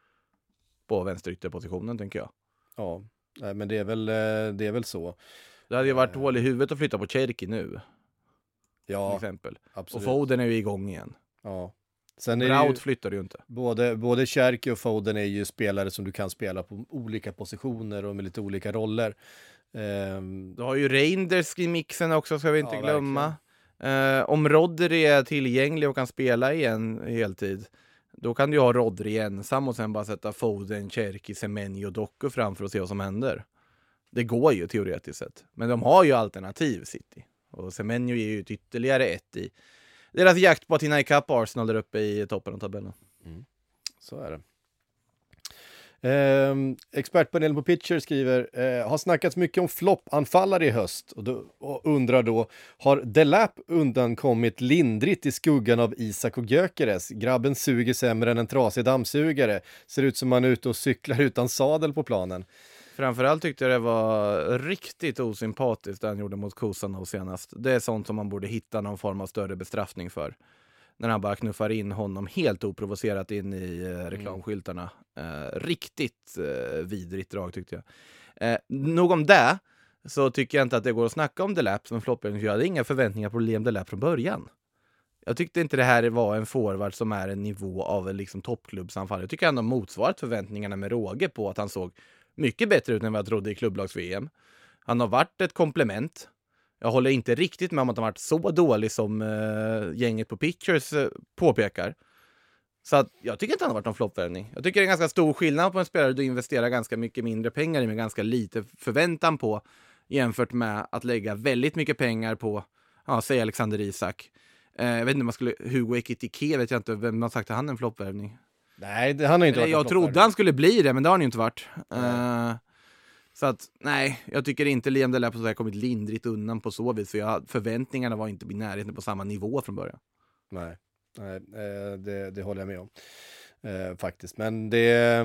på vänsterytterpositionen, tänker jag. Ja, nej, men det är väl, eh, det är väl så. Det hade ju varit hål i huvudet att flytta på Cherki nu, till Ja, exempel. absolut. Och Foden är ju igång igen. Ja. Sen är det Braut ju, flyttar ju inte. både, både Cherki och Foden är ju spelare som du kan spela på olika positioner och med lite olika roller. Um, Du har ju Reinders i mixen också, ska vi inte Ja, glömma. Eh, om Rodri är tillgänglig och kan spela igen heltid, då kan du ha Rodri ensam och sen bara sätta Foden, Cherki, Semenyo och Doku framför och se vad som händer. Det går ju teoretiskt sett. Men de har ju alternativ, City. Och Semenyo ger ju ett ytterligare ett i deras jakt på att hinna ikapp Arsenal där uppe i toppen av tabellen. Mm. Så är det. Eh, expertpanelen på Pitcher skriver eh, har snackats mycket om floppanfallare i höst och, då, och undrar då, har Delap undankommit lindrigt i skuggan av Isak och Gyökeres? Grabben suger sämre än en trasig dammsugare, ser ut som man är ute och cyklar utan sadel på planen. Framförallt tyckte jag det var riktigt osympatiskt det han gjorde mot Kusanov senast. Det är sånt som man borde hitta någon form av större bestraffning för. När han bara knuffar in honom helt oprovocerat in i eh, reklamskyltarna. Eh, riktigt eh, vidrigt drag tyckte jag. Eh, nog om det, så tycker jag inte att det går att snacka om Delap som floppar. Jag hade inga förväntningar på Liam Delap från början. Jag tyckte inte det här var en forward som är en nivå av en liksom toppklubbsanfall. Jag tycker han har motsvarat förväntningarna med råge på att han såg mycket bättre ut än vad jag trodde i klubblags-V M. Han har varit ett komplement. Jag håller inte riktigt med om att han varit så dålig som uh, gänget på Pitchers uh, påpekar. Så att, jag tycker inte han har varit någon floppvärvning. Jag tycker det är en ganska stor skillnad på en spelare du investerar ganska mycket mindre pengar i med ganska lite förväntan på, jämfört med att lägga väldigt mycket pengar på, ja, säg Alexander Isak. Uh, jag vet inte om man skulle, Hugo Ekitike, vet jag inte vem man sagt att han är en floppvärvning. Nej, det, han har inte Eller, varit jag trodde han skulle bli det, men det har han ju inte varit. Uh, så att, nej, jag tycker inte Liam Delap har kommit lindrigt undan på så vis. För jag, förväntningarna var inte i närheten på samma nivå från början. Nej, nej det, det håller jag med om. Eh, faktiskt, men det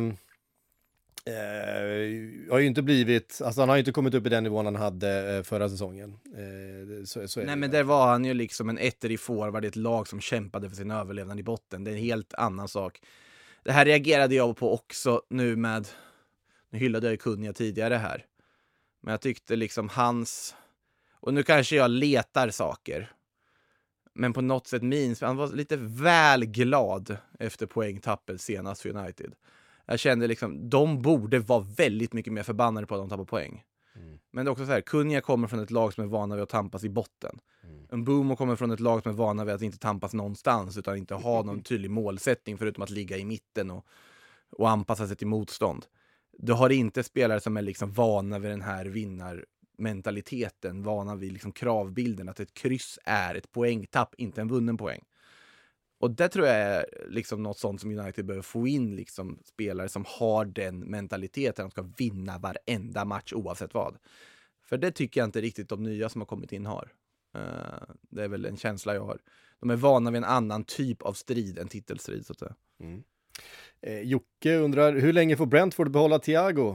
eh, har ju inte blivit, alltså han har ju inte kommit upp i den nivån han hade eh, förra säsongen. Eh, så, så är nej, det. men där var han ju liksom en etter i forward i ett lag som kämpade för sin överlevnad i botten. Det är en helt annan sak. Det här reagerade jag på också nu med, nu hyllade jag ju Kunja tidigare här. Men jag tyckte liksom hans, och nu kanske jag letar saker, men på något sätt minns, han var lite väl glad efter poängtappet senast för United. Jag kände liksom, de borde vara väldigt mycket mer förbannade på att de tappar poäng. Mm. Men det är också så här, Kunja kommer från ett lag som är vana vid att tampas i botten. Mm. En Boomo kommer från ett lag som är vana vid att inte tampas någonstans, utan inte ha någon tydlig målsättning förutom att ligga i mitten och, och anpassa sig till motstånd. Du har inte spelare som är liksom vana vid den här vinnarmentaliteten, vana vid liksom kravbilden att ett kryss är ett poängtapp, inte en vunnen poäng. Och det tror jag är liksom något sånt som United behöver få in, liksom spelare som har den mentaliteten att de ska vinna varenda match oavsett vad. För det tycker jag inte riktigt de nya som har kommit in har. Uh, det är väl en känsla jag har. De är vana vid en annan typ av strid än titelstrid, så att säga. Mm. Eh, Jocke undrar, hur länge får Brentford behålla Thiago?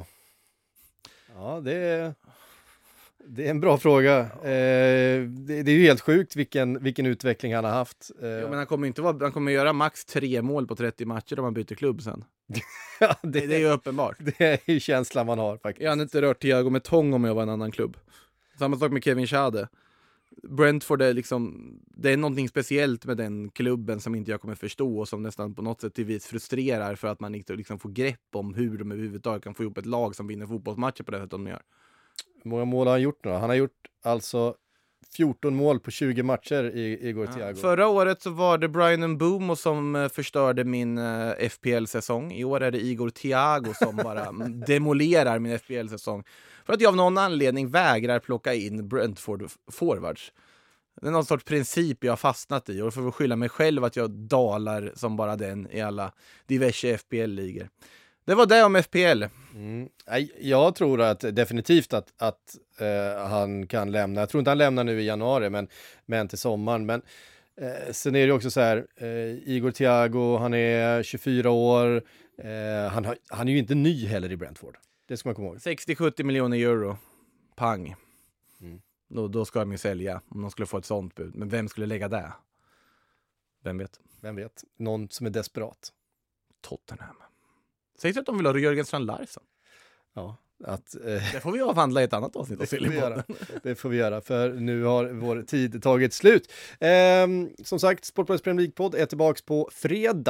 Ja, det är, det är en bra fråga. Eh, det, det är ju helt sjukt vilken, vilken utveckling han har haft. Eh, ja, men han kommer inte vara, han kommer göra max tre mål på trettio matcher om han byter klubb sen. ja, det, det, det är ju uppenbart. Det är ju känslan man har faktiskt. Jag hade inte rört Thiago med tång om jag var en annan klubb. Samma sak med Kevin Schade. Brentford är liksom, det är någonting speciellt med den klubben som inte jag kommer förstå och som nästan på något sätt till vis frustrerar för att man inte liksom får grepp om hur de överhuvudtaget kan få ihop ett lag som vinner fotbollsmatcher på det sättet de gör. Hur många mål har han gjort nu då? Han har gjort alltså fjorton mål på tjugo matcher i, igår, Thiago. Ja, förra året så var det Brian Mbeumo som förstörde min uh, F P L-säsong. I år är det Igor Thiago som bara demolerar min F P L-säsong. För att jag av någon anledning vägrar plocka in Brentford forwards. Det är någon sorts princip jag har fastnat i. Och får skylla mig själv att jag dalar som bara den i alla diverse F P L-ligor. Det var det om F P L. Mm. Jag tror att definitivt att, att uh, han kan lämna. Jag tror inte han lämnar nu i januari, men, men till sommaren. Men uh, sen är det också så här, uh, Igor Thiago, han är tjugofyra år. Uh, han, har, han är ju inte ny heller i Brentford. Det ska man komma ihåg. sextio till sjuttio miljoner euro. Pang. Mm. Då, då ska de ju sälja om de skulle få ett sånt bud. Men vem skulle lägga det? Vem vet? Vem vet? Någon som är desperat. Tottenham. Sägs att de vill ha Jörgen Strand Larsen. Ja, att, eh, det får vi avhandla i ett annat avsnitt. Det får vi göra. Det får vi göra, för nu har vår tid tagit slut. Eh, som sagt, Sportbladets Premier League-podd är tillbaka på fredag.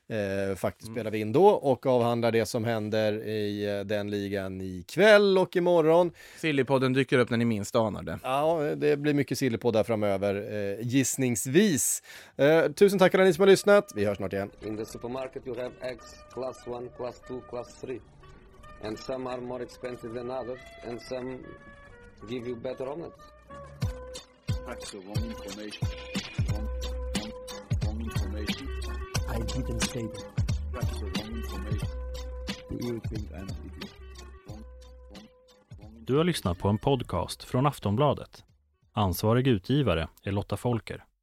eh, faktiskt spelar vi in då och avhandlar det som händer i eh, den ligan ikväll och imorgon. Sillypodden dyker upp när ni minst anar det. Ja, det blir mycket Sillypoddar framöver, eh, gissningsvis. Eh, tusen tack alla ni som har lyssnat. Vi hörs snart igen. In the supermarket you have eggs class one, class two, class three. And some are more expensive than others, and some give you better omelets. That's the wrong information. Wrong, wrong, wrong information. I didn't say that. That's the wrong information. Do you think I'm an idiot? Wrong, wrong, wrong Du har lyssnat på en podcast från Aftonbladet. Ansvarig utgivare är Lotta Folker.